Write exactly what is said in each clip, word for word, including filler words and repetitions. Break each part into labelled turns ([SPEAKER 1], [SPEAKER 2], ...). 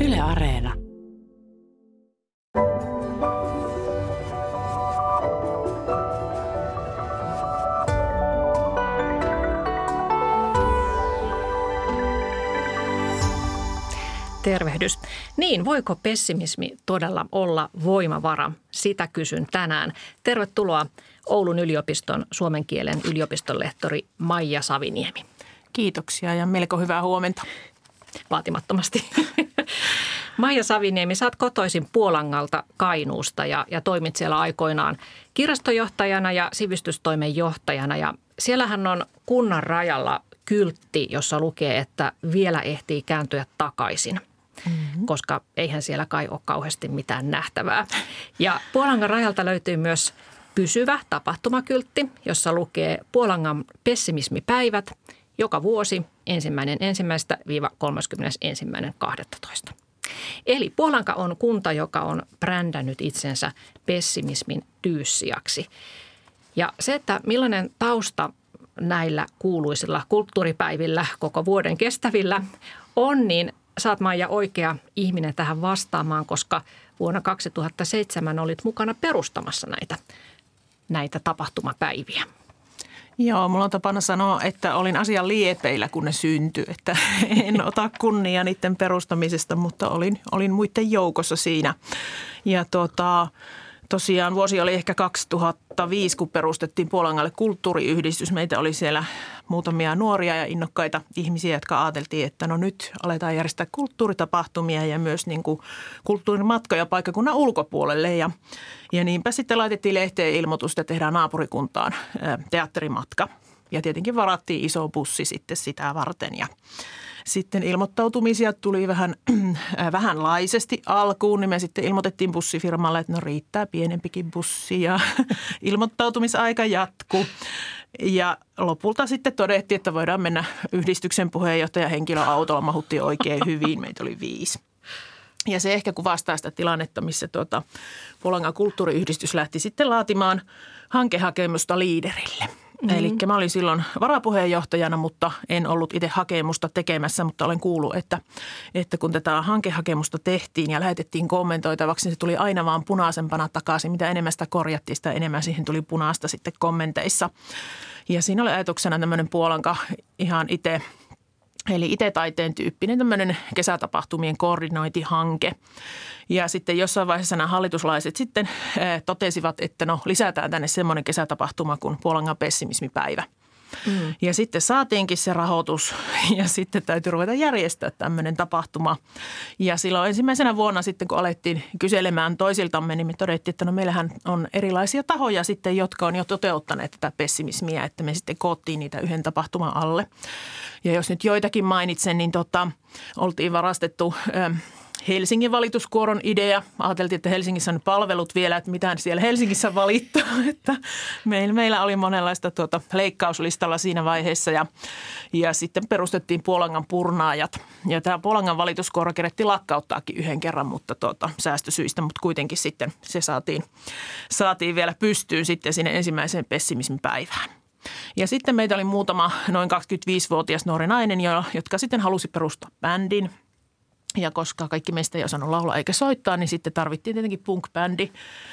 [SPEAKER 1] Yle Areena.
[SPEAKER 2] Tervehdys. Niin, voiko pessimismi todella olla voimavara? Sitä kysyn tänään. Tervetuloa Oulun yliopiston suomen kielen yliopiston lehtori Maija Saviniemi.
[SPEAKER 3] Kiitoksia ja melko hyvää huomenta.
[SPEAKER 2] Vaatimattomasti. Maija Saviniemi, sä oot kotoisin Puolangalta Kainuusta ja, ja toimit siellä aikoinaan kirjastonjohtajana ja sivistystoimen johtajana. Ja siellähän on kunnan rajalla kyltti, jossa lukee, että vielä ehtii kääntyä takaisin. Mm-hmm. Koska eihän siellä kai ole kauheasti mitään nähtävää. Ja Puolangan rajalta löytyy myös pysyvä tapahtumakyltti, jossa lukee Puolangan pessimismipäivät joka vuosi ensimmäinen ensimmäistä viiva kolmaskymmenesensimmäinen kahdestoista. Eli Puolanka on kunta, joka on brändännyt itsensä pessimismin tyyssijaksi. Ja se, että millainen tausta näillä kuuluisilla kulttuuripäivillä koko vuoden kestävillä on, niin saat Maija oikea ihminen tähän vastaamaan, koska vuonna kaksituhattaseitsemän olit mukana perustamassa näitä, näitä tapahtumapäiviä.
[SPEAKER 3] Joo, mulla on tapana sanoa, että olin asian liepeillä, kun ne syntyi, että en ota kunnia niiden perustamisesta, mutta olin, olin muiden joukossa siinä. Ja tota, tosiaan vuosi oli ehkä kaksituhattaviisi, kun perustettiin Puolangalle kulttuuriyhdistys. Meitä oli siellä muutamia nuoria ja innokkaita ihmisiä, jotka ajateltiin, että no nyt aletaan järjestää kulttuuritapahtumia ja myös niin kuin kulttuurimatkoja paikkakunnan ulkopuolelle. Ja, ja niinpä sitten laitettiin lehteen ilmoitus, että tehdään naapurikuntaan teatterimatka. Ja tietenkin varattiin iso bussi sitten sitä varten ja sitten ilmoittautumisia tuli vähän äh, vähänlaisesti alkuun, niin me sitten ilmoitettiin bussifirmalle, että no riittää pienempikin bussi ja ilmoittautumisaika jatkuu. Ja lopulta sitten todettiin, että voidaan mennä yhdistyksen puheenjohtajan henkilöautolla, mahuttiin oikein hyvin, meitä oli viisi. Ja se ehkä kuvastaa sitä tilannetta, missä tuota Puolangan kulttuuriyhdistys lähti sitten laatimaan hankehakemusta liiderille. Mm-hmm. Eli mä olin silloin varapuheenjohtajana, mutta en ollut itse hakemusta tekemässä, mutta olen kuullut, että, että kun tätä hankehakemusta tehtiin ja lähetettiin kommentoitavaksi, niin se tuli aina vaan punaisempana takaisin. Mitä enemmän sitä korjattiin, sitä enemmän siihen tuli punaista sitten kommenteissa. Ja siinä oli ajatuksena tämmöinen Puolanka ihan itse, eli itse-taiteen tyyppinen tämmöinen kesätapahtumien koordinointihanke. Ja sitten jossain vaiheessa nämä hallituslaiset sitten totesivat, että no lisätään tänne semmoinen kesätapahtuma kuin Puolangan pessimismipäivä. Mm. Ja sitten saatiinkin se rahoitus ja sitten täytyy ruveta järjestää tämmöinen tapahtuma. Ja silloin ensimmäisenä vuonna sitten, kun alettiin kyselemään toisiltamme, niin me todettiin, että no meillähän on erilaisia tahoja sitten, jotka on jo toteuttaneet tätä pessimismiä, että me sitten koottiin niitä yhden tapahtuman alle. Ja jos nyt joitakin mainitsen, niin tota, oltiin varastettu Ö, Helsingin valituskuoron idea. Ajateltiin, että Helsingissä on palvelut vielä, että mitään siellä Helsingissä valittaa. Että meillä, meillä oli monenlaista tuota leikkauslistalla siinä vaiheessa ja, ja sitten perustettiin Puolangan purnaajat. Ja tämä Puolangan valituskuoro kerettiin lakkauttaakin yhden kerran, mutta tuota, säästösyistä, mutta kuitenkin sitten se saatiin, saatiin vielä pystyyn sitten sinne ensimmäiseen pessimismin päivään. Ja sitten meitä oli muutama noin kaksikymmentäviisivuotias nuori nainen, jotka sitten halusi perustaa bändin. Ja koska kaikki meistä ei osannut laulaa eikä soittaa, niin sitten tarvittiin tietenkin punk-bändi.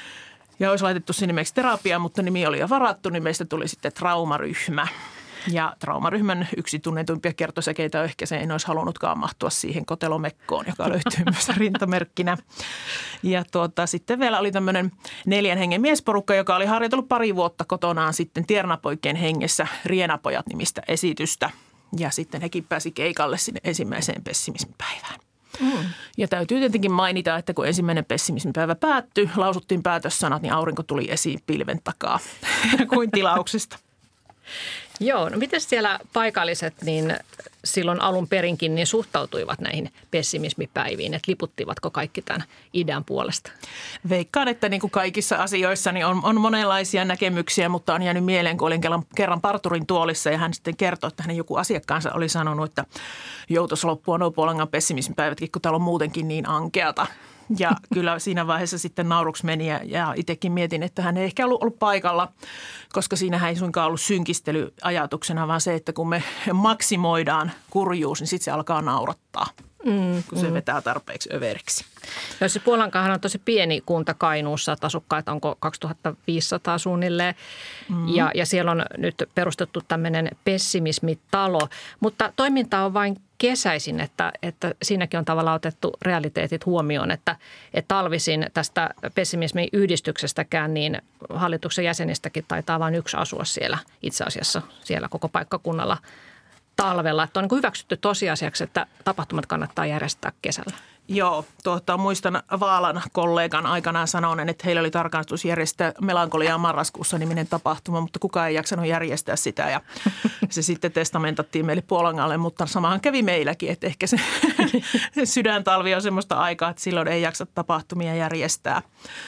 [SPEAKER 3] Ja olisi laitettu sen nimeksi terapia, mutta nimi oli jo varattu, niin meistä tuli sitten traumaryhmä. Ja traumaryhmän yksi tunnetuimpia kertosäkeitä on ehkä se, en olisi halunnutkaan mahtua siihen kotelomekkoon, joka löytyy myös rintamerkkinä. Ja tuota, sitten vielä oli tämmöinen neljän hengen miesporukka, joka oli harjoitellut pari vuotta kotonaan sitten Tiernapoikien hengessä Rienapojat nimistä esitystä. Ja sitten hekin pääsi keikalle sinne ensimmäiseen pessimismipäivään. Mm. Ja täytyy tietenkin mainita, että kun ensimmäinen pessimismipäivä päättyi, lausuttiin päätössanat, niin aurinko tuli esiin pilven takaa kuin tilauksesta.
[SPEAKER 2] Joo, no miten siellä paikalliset niin silloin alun perinkin niin suhtautuivat näihin pessimismipäiviin, että liputtivatko kaikki tämän idean puolesta?
[SPEAKER 3] Veikkaan, että niin kuin kaikissa asioissa niin on, on monenlaisia näkemyksiä, mutta on jäänyt mieleen, kun olin kerran parturin tuolissa ja hän sitten kertoi, että hänen joku asiakkaansa oli sanonut, että joutuisi loppua nuo Puolangan pessimismipäivätkin, kun täällä on muutenkin niin ankeata. Ja kyllä siinä vaiheessa sitten nauruksi meni ja, ja itsekin mietin, että hän ei ehkä ollut, ollut paikalla, koska siinähän ei suinkaan ollut synkistely ajatuksena, vaan se, että kun me maksimoidaan kurjuus, niin sitten se alkaa naurattaa, mm, kun se mm. vetää tarpeeksi överiksi.
[SPEAKER 2] Ja se Puolankahan on tosi pieni kunta Kainuussa, että asukkaita onko kaksituhattaviisisataa suunnilleen mm. ja, ja siellä on nyt perustettu tämmöinen pessimismitalo, mutta toiminta on vain kesäisin, että, että siinäkin on tavallaan otettu realiteetit huomioon, että, että talvisin tästä pessimismin yhdistyksestäkään, niin hallituksen jäsenistäkin taitaa vain yksi asua siellä itse asiassa siellä koko paikkakunnalla talvella. Että on niin hyväksytty tosiasiaksi, että tapahtumat kannattaa järjestää kesällä.
[SPEAKER 3] Joo, tuota, muistan Vaalan kollegan aikanaan sanoneen, että heillä oli tarkoitus järjestää Melankoliaa marraskuussa niminen tapahtuma, mutta kukaan ei jaksanut järjestää sitä ja se sitten testamentattiin meille Puolangalle, mutta samahan kävi meilläkin, että ehkä se sydäntalvi on semmoista aikaa, että silloin ei jaksa tapahtumia järjestää.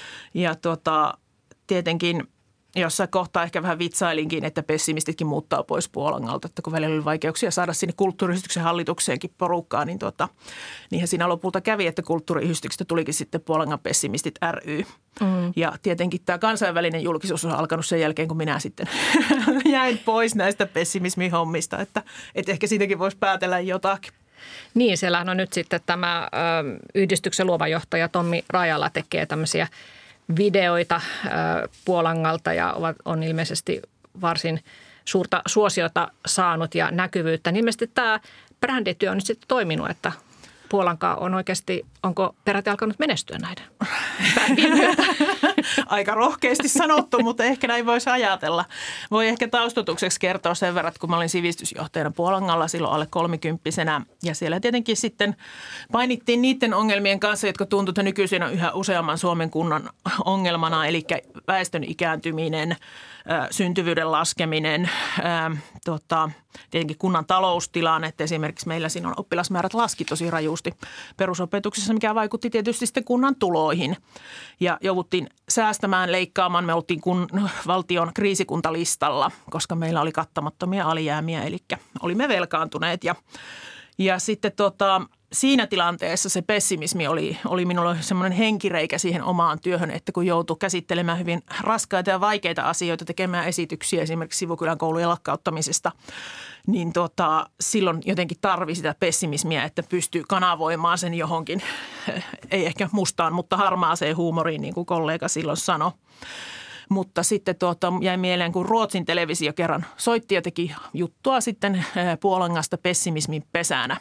[SPEAKER 3] Ja tuota, tietenkin jossain kohtaa ehkä vähän vitsailinkin, että pessimistitkin muuttaa pois Puolangalta, että kun välillä oli vaikeuksia saada sinne kulttuuriyhdistyksen hallitukseenkin porukkaa, niin tuota, niinhän siinä lopulta kävi, että kulttuuriyhdistyksestä tulikin sitten Puolangan pessimistit ry. Mm. Ja tietenkin tämä kansainvälinen julkisuus on alkanut sen jälkeen, kun minä sitten jäin pois näistä pessimismihommista, että, että ehkä siitäkin voisi päätellä jotakin.
[SPEAKER 2] Niin, siellähän on nyt sitten tämä ö, yhdistyksen luova johtaja Tommi Rajala tekee tämmöisiä videoita Puolangalta ja ovat, on ilmeisesti varsin suurta suosiota saanut ja näkyvyyttä. Niin ilmeisesti tämä brändityö on nyt sitten toiminut, että Puolanka on oikeasti, onko peräti alkanut menestyä näiden brändien myötä?
[SPEAKER 3] Aika rohkeasti sanottu, mutta ehkä näin voisi ajatella. Voi ehkä taustatukseksi kertoa sen verran, että kun mä olin sivistysjohtajana Puolangalla silloin alle kolmikymppisenä ja siellä tietenkin sitten painittiin niiden ongelmien kanssa, jotka tuntuu, että nykyisin on yhä useamman Suomen kunnan ongelmana, eli väestön ikääntyminen, syntyvyyden laskeminen, ää, tota, tietenkin kunnan taloustilanne, että esimerkiksi meillä siinä on oppilasmäärät laski tosi rajusti perusopetuksessa, mikä vaikutti tietysti sitten kunnan tuloihin. Ja jouduttiin säästämään, leikkaamaan. Me oltiin kun, valtion kriisikuntalistalla, koska meillä oli kattamattomia alijäämiä, eli olimme velkaantuneet. Ja, ja sitten tota, siinä tilanteessa se pessimismi oli, oli minulla semmoinen henkireikä siihen omaan työhön, että kun joutui käsittelemään hyvin raskaita ja vaikeita asioita, tekemään esityksiä esimerkiksi Sivukylän koulujen lakkauttamisesta, niin tota, silloin jotenkin tarvii sitä pessimismiä, että pystyy kanavoimaan sen johonkin, ei ehkä mustaan, mutta harmaaseen huumoriin, niin kuin kollega silloin sanoi. Mutta sitten tuota, jäi mieleen, kun Ruotsin televisio kerran soitti ja teki juttua sitten Puolangasta pessimismin pesänä.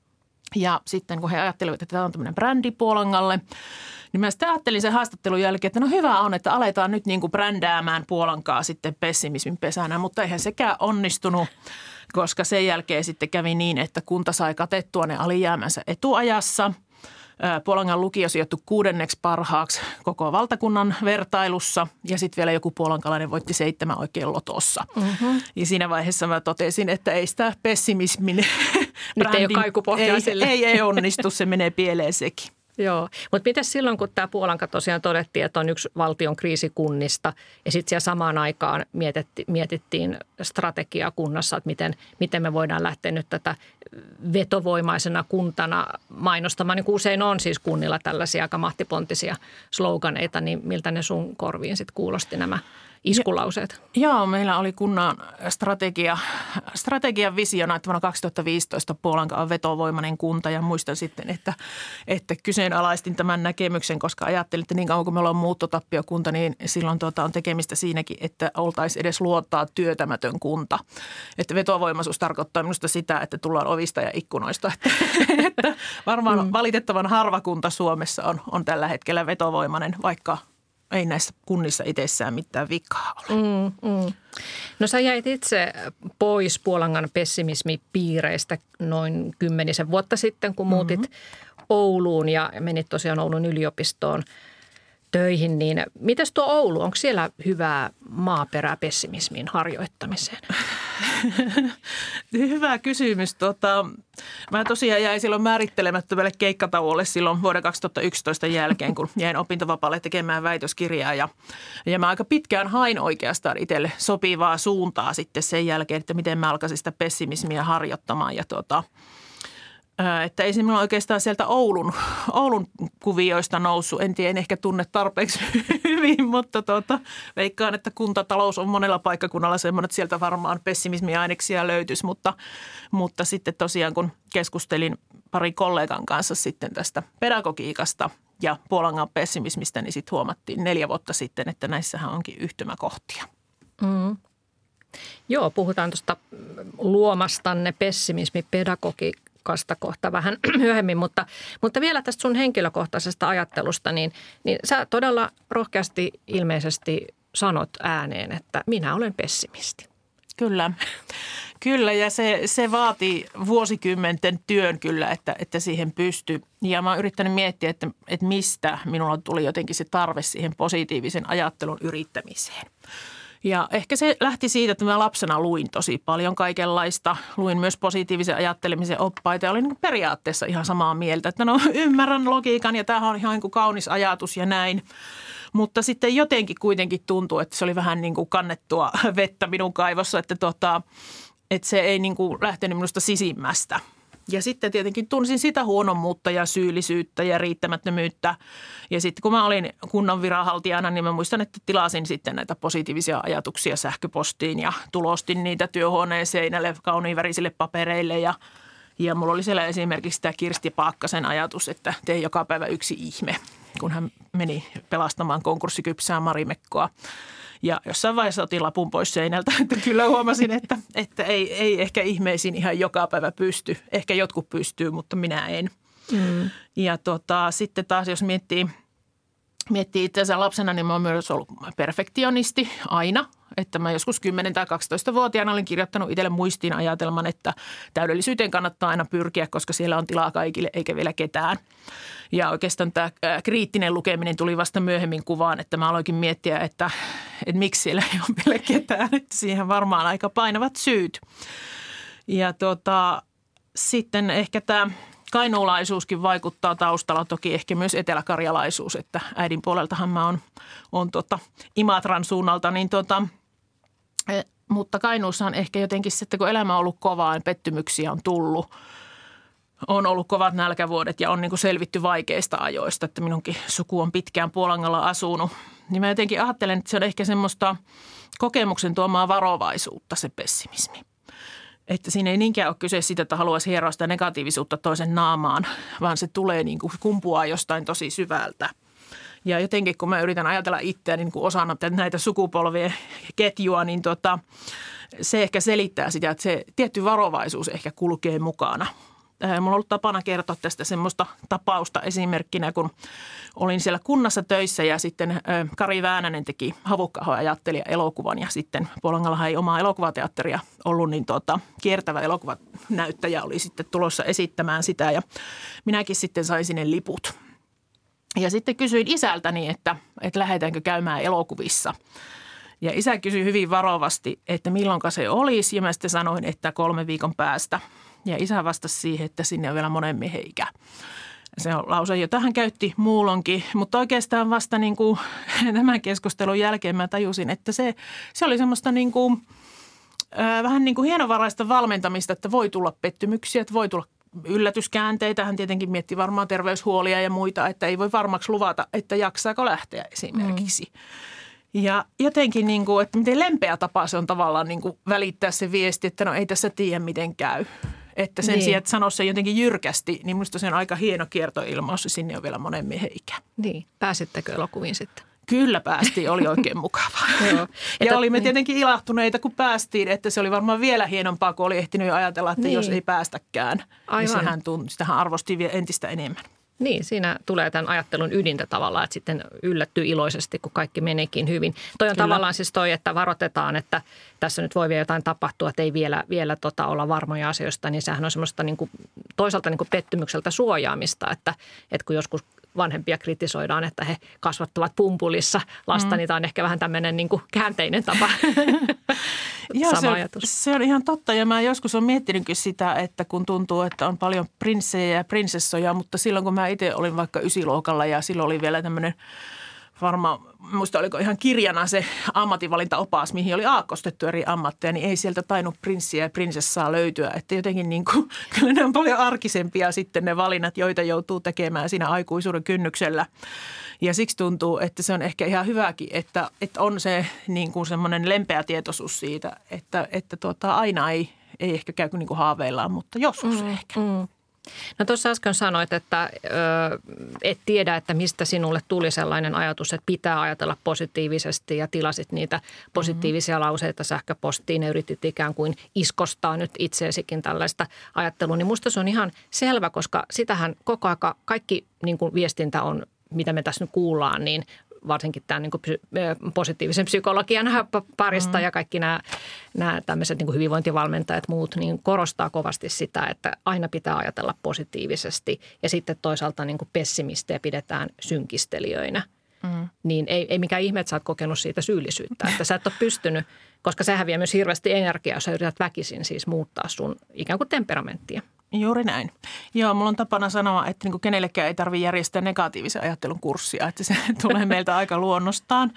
[SPEAKER 3] Ja sitten kun he ajattelivat, että tämä on tämmöinen brändi Puolangalle, niin mä sitten ajattelin sen haastattelun jälkeen, että no hyvä on, että aletaan nyt niin kuin brändäämään Puolankaa sitten pessimismin pesänä, mutta eihän sekään onnistunut, koska sen jälkeen sitten kävi niin, että kunta sai katettua ne alijäämänsä etuajassa. Puolangan lukio sijoittui kuudenneksi parhaaksi koko valtakunnan vertailussa ja sitten vielä joku puolankalainen voitti seitsemän oikein lotossa. Mm-hmm. Ja siinä vaiheessa mä totesin, että ei sitä pessimismin
[SPEAKER 2] nyt ei ole kaikupohjaa
[SPEAKER 3] ei,
[SPEAKER 2] sille.
[SPEAKER 3] Ei, ei onnistu, se menee pieleen sekin.
[SPEAKER 2] Joo, mutta miten silloin, kun tämä Puolanka tosiaan todettiin, että on yksi valtion kriisikunnista ja sitten siellä samaan aikaan mietitti, mietittiin strategiaa kunnassa, että miten, miten me voidaan lähteä nyt tätä vetovoimaisena kuntana mainostamaan, niin kuin usein on siis kunnilla tällaisia aika mahtipontisia sloganeita, niin miltä ne sun korviin sitten kuulosti nämä iskulauseet? Joo,
[SPEAKER 3] meillä oli kunnan strategia, strategian visiona, että vuonna kaksituhattaviisitoista Puolanka on vetovoimainen kunta ja muistan sitten, että, että kyseenalaistin tämän näkemyksen, koska ajattelin, että niin kauan kuin me ollaan muuttotappiokunta, niin silloin tuota on tekemistä siinäkin, että oltaisiin edes luottaa työtämätön kunta. Että vetovoimaisuus tarkoittaa minusta sitä, että tullaan ovista ja ikkunoista. Että, että varmaan mm. valitettavan harva kunta Suomessa on, on tällä hetkellä vetovoimainen, vaikka ei näissä kunnissa itsessään mitään vikaa ole. Mm, mm.
[SPEAKER 2] No sä jäit itse pois Puolangan pessimismipiireistä noin kymmenisen vuotta sitten, kun muutit mm-hmm. Ouluun ja menit tosiaan Oulun yliopistoon töihin. Niin mites tuo Oulu, onko siellä hyvää maaperää pessimismin harjoittamiseen?
[SPEAKER 3] Hyvä kysymys. Tota, mä tosiaan jäin silloin määrittelemättömälle keikkatauolle silloin vuoden kaksituhattayksitoista jälkeen, kun jäin opintovapaalle tekemään väitöskirjaa. Ja, ja mä aika pitkään hain oikeastaan itselle sopivaa suuntaa sitten sen jälkeen, että miten mä alkaisin sitä pessimismiä harjoittamaan. Ja tota, Että ei se minulla oikeastaan sieltä Oulun, Oulun kuvioista noussut. En tiedä, en ehkä tunne tarpeeksi hyvin, mutta tuota, veikkaan, että kuntatalous on monella paikkakunnalla semmoinen, että sieltä varmaan pessimismiaineksia löytyisi. Mutta, mutta sitten tosiaan, kun keskustelin pari kollegan kanssa sitten tästä pedagogiikasta ja Puolangan pessimismistä, niin sitten huomattiin neljä vuotta sitten, että näissähän onkin yhtymäkohtia.
[SPEAKER 2] Mm. Joo, puhutaan tuosta luomastanne pessimismipedagogiikasta kohta vähän myöhemmin, mutta, mutta vielä tästä sun henkilökohtaisesta ajattelusta, niin, niin sä todella rohkeasti ilmeisesti sanot ääneen, että minä olen pessimisti.
[SPEAKER 3] Kyllä, kyllä ja se, se vaatii vuosikymmenten työn kyllä, että, että siihen pystyy. Ja mä oon yrittänyt miettiä, että, että mistä minulla tuli jotenkin se tarve siihen positiivisen ajattelun yrittämiseen. Ja ehkä se lähti siitä, että mä lapsena luin tosi paljon kaikenlaista. Luin myös positiivisen ajattelemisen oppaita ja olin niin periaatteessa ihan samaa mieltä, että no ymmärrän logiikan ja tämähän on ihan niin kuin kaunis ajatus ja näin. Mutta sitten jotenkin kuitenkin tuntuu, että se oli vähän niin kuin kannettua vettä minun kaivossa, että, tota, että se ei niin kuin lähtenyt minusta sisimmästä. Ja sitten tietenkin tunsin sitä huonommuutta ja syyllisyyttä ja riittämättömyyttä. Ja sitten kun mä olin kunnan viranhaltijana, niin mä muistan, että tilasin sitten näitä positiivisia ajatuksia sähköpostiin ja tulostin niitä työhuoneen seinälle kauniinvärisille papereille. Ja, ja mulla oli siellä esimerkiksi tämä Kirsti Paakkasen ajatus, että tee joka päivä yksi ihme, kun hän meni pelastamaan konkurssikypsää Marimekkoa. Ja jossain vaiheessa otin lapun pois seinältä, että kyllä huomasin, että, että ei, ei ehkä ihmeisiin ihan joka päivä pysty. Ehkä jotkut pystyy, mutta minä en. Mm. Ja tota, sitten taas jos miettii, miettii itseänsä lapsena, niin mä oon myös ollut perfektionisti aina. Että mä joskus kymmenen- tai kaksitoistavuotiaana olin kirjoittanut itselle muistiin ajatelman, että täydellisyyteen kannattaa aina pyrkiä, koska siellä on tilaa kaikille eikä vielä ketään. Ja oikeastaan tämä kriittinen lukeminen tuli vasta myöhemmin kuvaan, että mä aloinkin miettiä, että, että miksi siellä ei ole vielä ketään. Että siihen varmaan aika painavat syyt. Ja tota, sitten ehkä tämä kainuulaisuuskin vaikuttaa taustalla, toki ehkä myös eteläkarjalaisuus, että äidin puoleltahan mä oon, oon tota Imatran suunnalta, niin tota, mutta Kainuussa on ehkä jotenkin se, että kun elämä on ollut kovaa ja pettymyksiä on tullut, on ollut kovat nälkävuodet ja on niin kuin selvitty vaikeista ajoista, että minunkin suku on pitkään Puolangalla asunut, niin mä jotenkin ajattelen, että se on ehkä semmoista kokemuksen tuomaa varovaisuutta se pessimismi. Että siinä ei niinkään ole kyse siitä, että haluaisi hieroa sitä negatiivisuutta toisen naamaan, vaan se tulee niin kuin kumpuaa jostain tosi syvältä. Ja jotenkin kun mä yritän ajatella itseäni niin kuin osana näitä sukupolvien ketjua, niin tota, se ehkä selittää sitä, että se tietty varovaisuus ehkä kulkee mukana. Mulla on ollut tapana kertoa tästä semmoista tapausta esimerkkinä, kun olin siellä kunnassa töissä ja sitten Kari Väänänen teki Havukka-ahon ajattelija elokuvan ja sitten Puolangallahan ei omaa elokuvateatteria ollut, niin tuota, kiertävä elokuvanäyttäjä oli sitten tulossa esittämään sitä ja minäkin sitten sain sinne liput. Ja sitten kysyin isältäni, että, että lähdetäänkö käymään elokuvissa. Ja isä kysyi hyvin varovasti, että milloinka se olisi ja mä sitten sanoin, että kolme viikon päästä. Ja isä vastasi siihen, että sinne on vielä monen meheikä. Se on lause, jota hän käytti muulonkin, mutta oikeastaan vasta niin kuin tämän keskustelun jälkeen mä tajusin, että se, se oli semmoista niin kuin, äh, vähän niin kuin hienovaraista valmentamista, että voi tulla pettymyksiä, että voi tulla yllätyskäänteitä. Hän tietenkin mietti varmaan terveyshuolia ja muita, että ei voi varmaksi luvata, että jaksaako lähteä esimerkiksi. Mm. Ja jotenkin, niin kuin, että miten lempeä tapa se on tavallaan niin kuin välittää se viesti, että no ei tässä tiedä miten käy. Että sen niin. sijaan, että sanoa se jotenkin jyrkästi, niin minusta se on aika hieno kiertoilmaus ja sinne on vielä monen miehen ikä.
[SPEAKER 2] Niin. Pääsittekö elokuviin sitten?
[SPEAKER 3] Kyllä päästiin, oli oikein mukavaa. Joo. Ja olimme tietenkin ilahtuneita, kun päästiin, että se oli varmaan vielä hienompaa, kun oli ehtinyt jo ajatella, että niin. jos ei päästäkään, Aivan. niin sehän tunt, sitähän arvostiin vielä entistä enemmän.
[SPEAKER 2] Niin, siinä tulee tämän ajattelun ydintä tavallaan, että sitten yllättyy iloisesti, kun kaikki meneekin hyvin. Toi on Kyllä. tavallaan siis toi, että varoitetaan, että tässä nyt voi vielä jotain tapahtua, että ei vielä, vielä tota olla varmoja asioista, niin sehän on semmoista niin kuin, toisaalta niin kuin pettymykseltä suojaamista, että, että kun joskus vanhempia kritisoidaan, että he kasvattavat pumpulissa lasta, mm. niin tämä on ehkä vähän tämmöinen niin kuin käänteinen tapa.
[SPEAKER 3] Joo, Sama se, ajatus. se on ihan totta ja mä joskus olen miettinytkin sitä, että kun tuntuu, että on paljon prinssejä ja prinsessoja, mutta silloin kun mä itse olin vaikka ysiluokalla ja silloin oli vielä tämmöinen varmaan, muista oliko ihan kirjana se ammatinvalintaopas, mihin oli aakkostettu eri ammatteja, niin ei sieltä tainnut prinssiä ja prinsessaa löytyä. Että jotenkin niin kuin, kyllä ne on paljon arkisempia sitten ne valinnat, joita joutuu tekemään siinä aikuisuuden kynnyksellä. Ja siksi tuntuu, että se on ehkä ihan hyväkin, että, että on se niin kuin semmoinen lempeä tietoisuus siitä, että, että tuota, aina ei, ei ehkä käy niin kuin haaveillaan, mutta joskus mm, ehkä. Mm.
[SPEAKER 2] No tuossa äsken sanoit, että ö, et tiedä, että mistä sinulle tuli sellainen ajatus, että pitää ajatella positiivisesti ja tilasit niitä positiivisia mm-hmm. lauseita sähköpostiin ja yritit ikään kuin iskostaa nyt itseesikin tällaista ajattelua. Niin musta se on ihan selvä, koska sitähän koko aika kaikki niin kuin viestintä on, mitä me tässä nyt kuullaan, niin varsinkin tämän niin kuin positiivisen psykologian parista mm. ja kaikki nämä, nämä tämmöiset niin kuin hyvinvointivalmentajat ja muut, niin korostaa kovasti sitä, että aina pitää ajatella positiivisesti ja sitten toisaalta niin kuin pessimistejä pidetään synkistelijöinä. Mm. Niin ei, ei mikään ihme, että sä oot kokenut siitä syyllisyyttä, että sä et ole pystynyt, koska sehän vie myös hirveästi energiaa, jos sä yrität väkisin siis muuttaa sun ikään kuin temperamenttia.
[SPEAKER 3] Juuri näin. Joo, mulla on tapana sanoa, että niin kuin kenellekään ei tarvitse järjestää negatiivisen ajattelun kurssia, että se tulee meiltä aika luonnostaan.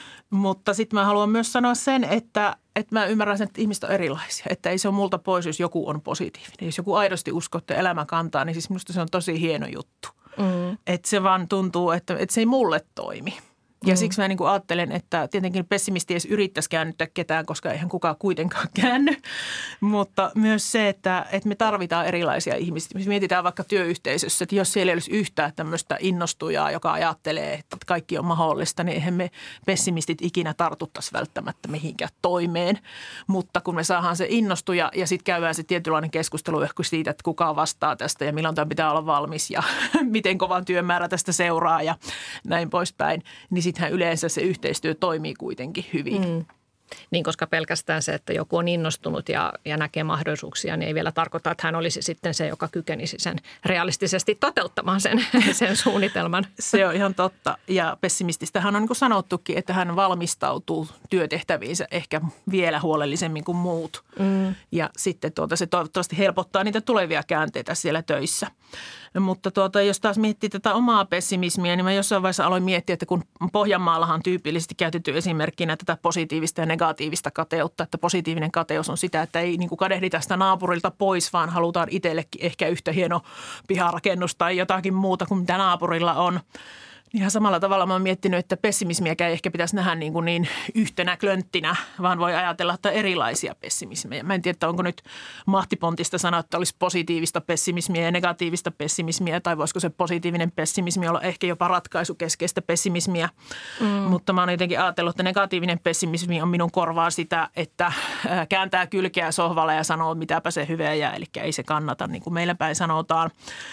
[SPEAKER 3] Mutta sitten mä haluan myös sanoa sen, että, että mä ymmärrän sen, että ihmiset on erilaisia. Että ei se ole multa pois, jos joku on positiivinen. Jos joku aidosti uskoo, että elämä kantaa, niin siis minusta se on tosi hieno juttu. Mm. Että se vaan tuntuu, että, että se ei mulle toimi. Ja mm. siksi mä niin kuin ajattelen, että tietenkin pessimisti edes yrittäisi käännyttää ketään, koska eihän kukaan kuitenkaan käänny. Mutta myös se, että, että me tarvitaan erilaisia ihmisiä. Me mietitään vaikka työyhteisössä, että jos siellä ei olisi yhtään tämmöistä innostujaa, joka ajattelee, että kaikki on mahdollista, niin eihän me pessimistit ikinä tartuttaisi välttämättä mihinkään toimeen. Mutta kun me saadaan se innostuja ja sitten käydään se tietynlainen keskustelu ehkä siitä, että kuka vastaa tästä ja milloin tämä pitää olla valmis ja miten kovan työmäärä tästä seuraa ja näin poispäin, niin sittenhän yleensä se yhteistyö toimii kuitenkin hyvin. Mm.
[SPEAKER 2] Niin, koska pelkästään se, että joku on innostunut ja, ja näkee mahdollisuuksia, niin ei vielä tarkoita, että hän olisi sitten se, joka kykenisi sen realistisesti toteuttamaan sen, sen suunnitelman.
[SPEAKER 3] Se on ihan totta. Ja pessimististähän on niin kuin sanottukin, että hän valmistautuu työtehtäviinsä ehkä vielä huolellisemmin kuin muut. Mm. Ja sitten tuota, se toivottavasti helpottaa niitä tulevia käänteitä siellä töissä. Mutta tuota, jos taas miettii tätä omaa pessimismiä, niin mä jossain vaiheessa aloin miettiä, että kun Pohjanmaallahan on tyypillisesti käytetty esimerkkinä tätä positiivista ja negatiivista kateutta, että positiivinen kateus on sitä, että ei niin kuin kadehdita sitä naapurilta pois, vaan halutaan itsellekin ehkä yhtä hieno piharakennus tai jotakin muuta kuin mitä naapurilla on. Ihan samalla tavalla mä oon miettinyt, että pessimismiäkään ei ehkä pitäisi nähdä niin, kuin niin yhtenä klönttinä, vaan voi ajatella, että erilaisia pessimismejä. Mä en tiedä, onko nyt mahtipontista sanoa, että olisi positiivista pessimismiä ja negatiivista pessimismiä, tai voisiko se positiivinen pessimismi olla ehkä jopa ratkaisukeskeistä pessimismiä. Mm. Mutta mä oon jotenkin ajatellut, että negatiivinen pessimismi on minun korvaa sitä, että kääntää kylkeä sohvalle ja sanoo, mitäpä se hyvää jää, eli ei se kannata, niin kuin meillä päin sanotaan.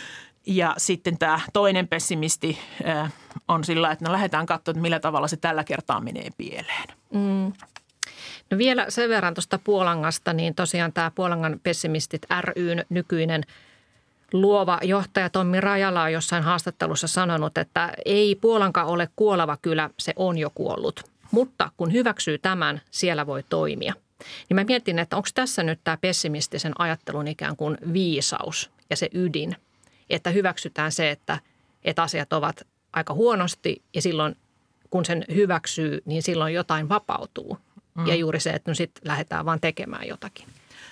[SPEAKER 3] Ja sitten tämä toinen pessimisti äh, on sillä, että no lähdetään katsomaan, että millä tavalla se tällä kertaa menee pieleen. Mm.
[SPEAKER 2] No vielä sen verran tuosta Puolangasta, niin tosiaan tämä Puolangan pessimistit ry:n nykyinen luova johtaja Tommi Rajala on jossain haastattelussa sanonut, että ei Puolanka ole kuoleva kylä, se on jo kuollut. Mutta kun hyväksyy tämän, siellä voi toimia. Niin mä mietin, että onko tässä nyt tämä pessimistisen ajattelun ikään kuin viisaus ja se ydin, että hyväksytään se, että, että asiat ovat aika huonosti ja silloin kun sen hyväksyy, niin silloin jotain vapautuu. Mm. Ja juuri se, että no sitten lähdetään vaan tekemään jotakin.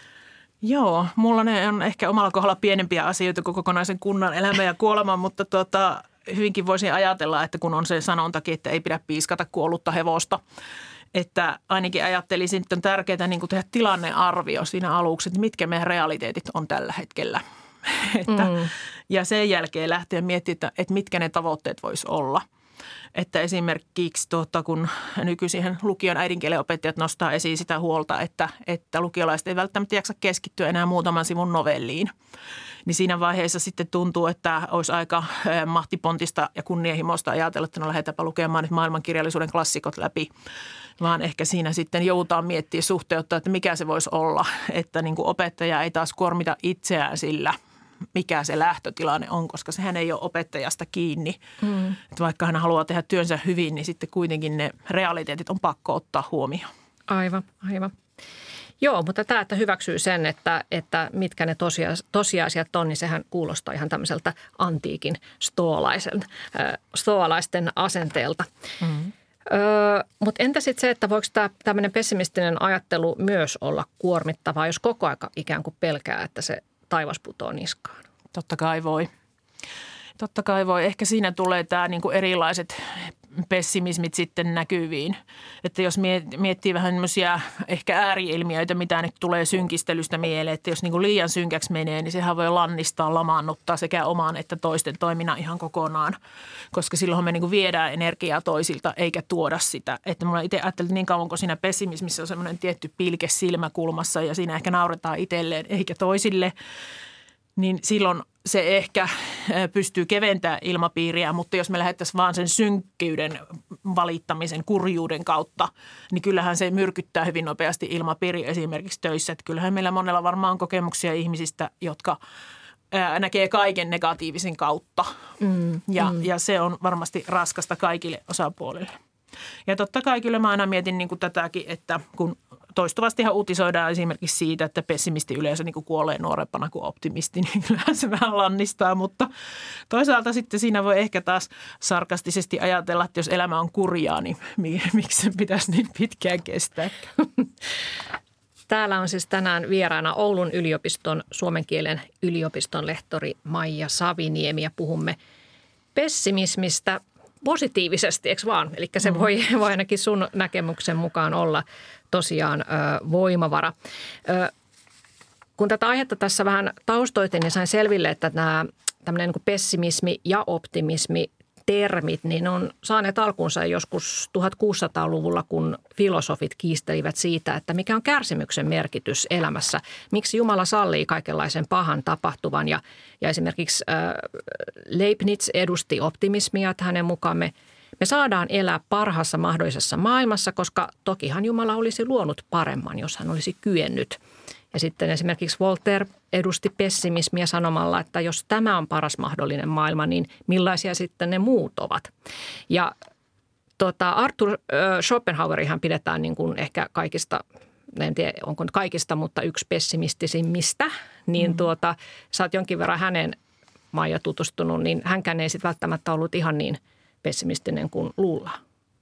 [SPEAKER 3] Joo, mulla ne on ehkä omalla kohdalla pienempiä asioita kuin kokonaisen kunnan elämä ja kuolema, mutta tuota, hyvinkin voisin ajatella, että kun on se sanontakin, että ei pidä piiskata kuollutta hevosta, että ainakin ajattelisin, että on tärkeää niin kuin tehdä tilannearvio siinä aluksi, että mitkä meidän realiteetit on tällä hetkellä. että, mm. Ja sen jälkeen lähteä miettimään, että, että mitkä ne tavoitteet voisi olla. Että esimerkiksi tuota, kun nykyisin lukion äidinkielen opettajat nostaa esiin sitä huolta, että, että lukiolaiset ei välttämättä jaksa keskittyä enää muutaman sivun novelliin. Niin siinä vaiheessa sitten tuntuu, että olisi aika mahtipontista ja kunnianhimoista ajatella, että no lähdetäänpä lukemaan nyt maailmankirjallisuuden klassikot läpi. Vaan ehkä siinä sitten joudutaan miettimään suhteuttaa, että mikä se voisi olla, että niin kuin opettaja ei taas kuormita itseään sillä, mikä se lähtötilanne on, koska sehän ei ole opettajasta kiinni. Mm. Että vaikka hän haluaa tehdä työnsä hyvin, niin sitten kuitenkin ne realiteetit on pakko ottaa huomioon.
[SPEAKER 2] Aivan, aivan. Joo, mutta tämä, että hyväksyy sen, että, että mitkä ne tosias, tosiasiat on, niin sehän kuulostaa ihan tämmöiseltä antiikin stoalaisen, äh, stoalaisten asenteelta. Mm-hmm. Öö, mutta entä sitten se, että voiko tämä tämmöinen pessimistinen ajattelu myös olla kuormittavaa, jos koko aika ikään kuin pelkää, että se taivas putoo niskaan?
[SPEAKER 3] Totta kai voi. Totta kai voi. Ehkä siinä tulee tämä niin kuin erilaiset pessimismit sitten näkyviin. Että jos miettii vähän tämmöisiä ehkä ääriilmiöitä, mitä nyt tulee synkistelystä mieleen, että jos niin kuin liian synkäksi menee, niin sehän voi lannistaa, lamaannuttaa sekä oman että toisten toiminnan ihan kokonaan, koska silloin me niin kuin viedään energiaa toisilta eikä tuoda sitä. Että mulla itse ajattelin, että niin kauan kun siinä pessimismissä on semmoinen tietty pilke silmäkulmassa ja siinä ehkä nauretaan itselleen eikä toisille, niin silloin se ehkä pystyy keventämään ilmapiiriä, mutta jos me lähdettäisiin vaan sen synkkyyden valittamisen, kurjuuden kautta, niin kyllähän se myrkyttää hyvin nopeasti ilmapiiri esimerkiksi töissä. Että kyllähän meillä monella varmaan on kokemuksia ihmisistä, jotka ää, näkee kaiken negatiivisen kautta mm, ja, mm. ja se on varmasti raskasta kaikille osapuolille. Ja totta kai kyllä mä aina mietin niin kuin tätäkin, että kun toistuvastihan uutisoidaan esimerkiksi siitä, että pessimisti yleensä niin kuin kuolee nuorempana kuin optimisti, niin kyllähän se vähän lannistaa. Mutta toisaalta sitten siinä voi ehkä taas sarkastisesti ajatella, että jos elämä on kurjaa, niin miksi se pitäisi niin pitkään kestää?
[SPEAKER 2] Täällä on siis tänään vieraana Oulun yliopiston suomen kielen yliopiston lehtori Maija Saviniemi ja puhumme pessimismistä positiivisesti, eikö vaan? Eli se mm. voi, voi ainakin sun näkemyksen mukaan olla tosiaan ö, voimavara. Ö, kun tätä aihetta tässä vähän taustoitin, niin sain selville, että nämä tämmöinen niin kuin pessimismi ja optimismi termit, niin on saaneet alkunsa joskus tuhatkuusisataaluvulla, kun filosofit kiistelivät siitä, että mikä on kärsimyksen merkitys elämässä. Miksi Jumala sallii kaikenlaisen pahan tapahtuvan ja, ja esimerkiksi äh, Leibniz edusti optimismia, että hänen mukaan me, me saadaan elää parhaassa mahdollisessa maailmassa, koska tokihan Jumala olisi luonut paremman, jos hän olisi kyennyt. Ja sitten esimerkiksi Voltaire edusti pessimismiä sanomalla, että jos tämä on paras mahdollinen maailma, niin millaisia sitten ne muut ovat. Ja tota, Arthur Schopenhauerihan pidetään niin kuin ehkä kaikista, en tiedä onko kaikista, mutta yksi pessimistisimmistä. Niin mm-hmm. tuota, sä oot jonkin verran hänen, Maija, tutustunut, niin hänkään ei sitten välttämättä ollut ihan niin pessimistinen kuin luullaan.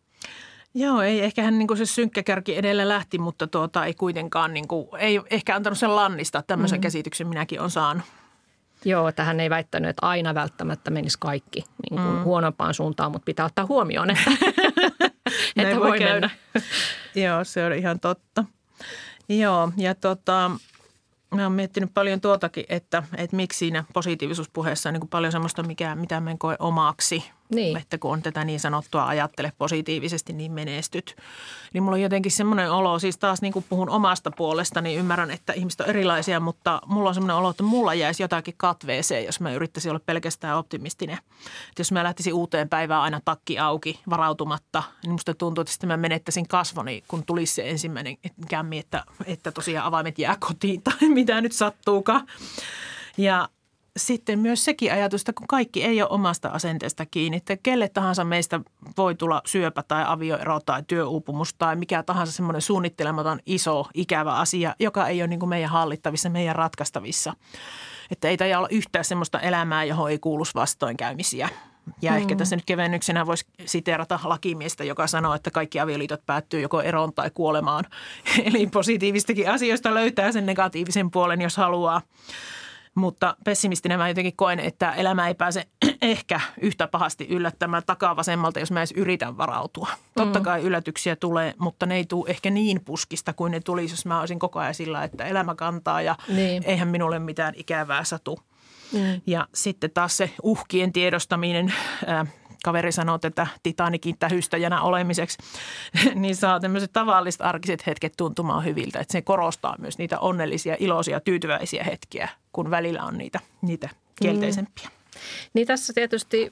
[SPEAKER 3] Joo, ei ehkä hän niin kuin se synkkä kärki edellä lähti, mutta tuota, ei kuitenkaan, niin kuin, ei ehkä antanut sen lannistaa. Tämmöisen mm-hmm. käsityksen minäkin olen saanut.
[SPEAKER 2] Joo, että hän ei väittänyt, että aina välttämättä menisi kaikki niin kuin mm. huonompaan suuntaan, mutta pitää ottaa huomioon, että, että voi mennä.
[SPEAKER 3] Joo, se on ihan totta. Joo, ja tota, mä oon miettinyt paljon tuotakin, että, että miksi siinä positiivisuuspuheessa on niin kuin paljon semmoista, mikä, mitä mä en koe omaksi. Niin. Että kun on tätä niin sanottua ajattele positiivisesti, niin menestyt. Niin mulla on jotenkin semmoinen olo, siis taas niin kuin puhun omasta puolesta, niin ymmärrän, että ihmiset on erilaisia, mutta mulla on semmoinen olo, että mulla jäisi jotakin katveeseen, jos mä yrittäisin olla pelkästään optimistinen. Että jos mä lähtisin uuteen päivään aina takki auki varautumatta, niin musta tuntuu, että sitten mä menettäisin kasvoni, kun tulisi se ensimmäinen kämmi, että, että tosiaan avaimet jää kotiin tai mitä nyt sattuukaan. Ja sitten myös sekin ajatus, että kun kaikki ei ole omasta asenteesta kiinni, että kelle tahansa meistä voi tulla syöpä tai avioero tai työuupumus tai mikä tahansa semmoinen suunnittelematon iso ikävä asia, joka ei ole niin kuin meidän hallittavissa, meidän ratkaistavissa. Että ei taida olla yhtään semmoista elämää, johon ei kuuluisi vastoinkäymisiä. Ja mm. ehkä tässä nyt kevennyksenä voisi siteerata lakimiestä, joka sanoo, että kaikki avioliitot päättyy joko eroon tai kuolemaan. Eli positiivistakin asioista löytää sen negatiivisen puolen, jos haluaa. Mutta pessimistinä mä jotenkin koen, että elämä ei pääse ehkä yhtä pahasti yllättämään takaa vasemmalta, jos mä edes yritän varautua. Totta kai yllätyksiä tulee, mutta ne ei tule ehkä niin puskista kuin ne tulisi, jos mä olisin koko ajan sillä, että elämä kantaa ja niin. eihän minulle mitään ikävää satu. Mm. Ja sitten taas se uhkien tiedostaminen, ää, kaveri sanoo tätä Titanikin tähystäjänä olemiseksi, niin saa tämmöiset tavalliset arkiset hetket tuntumaan hyviltä. Että se korostaa myös niitä onnellisia, iloisia, tyytyväisiä hetkiä, kun välillä on niitä, niitä kielteisempiä. Mm.
[SPEAKER 2] Niin tässä tietysti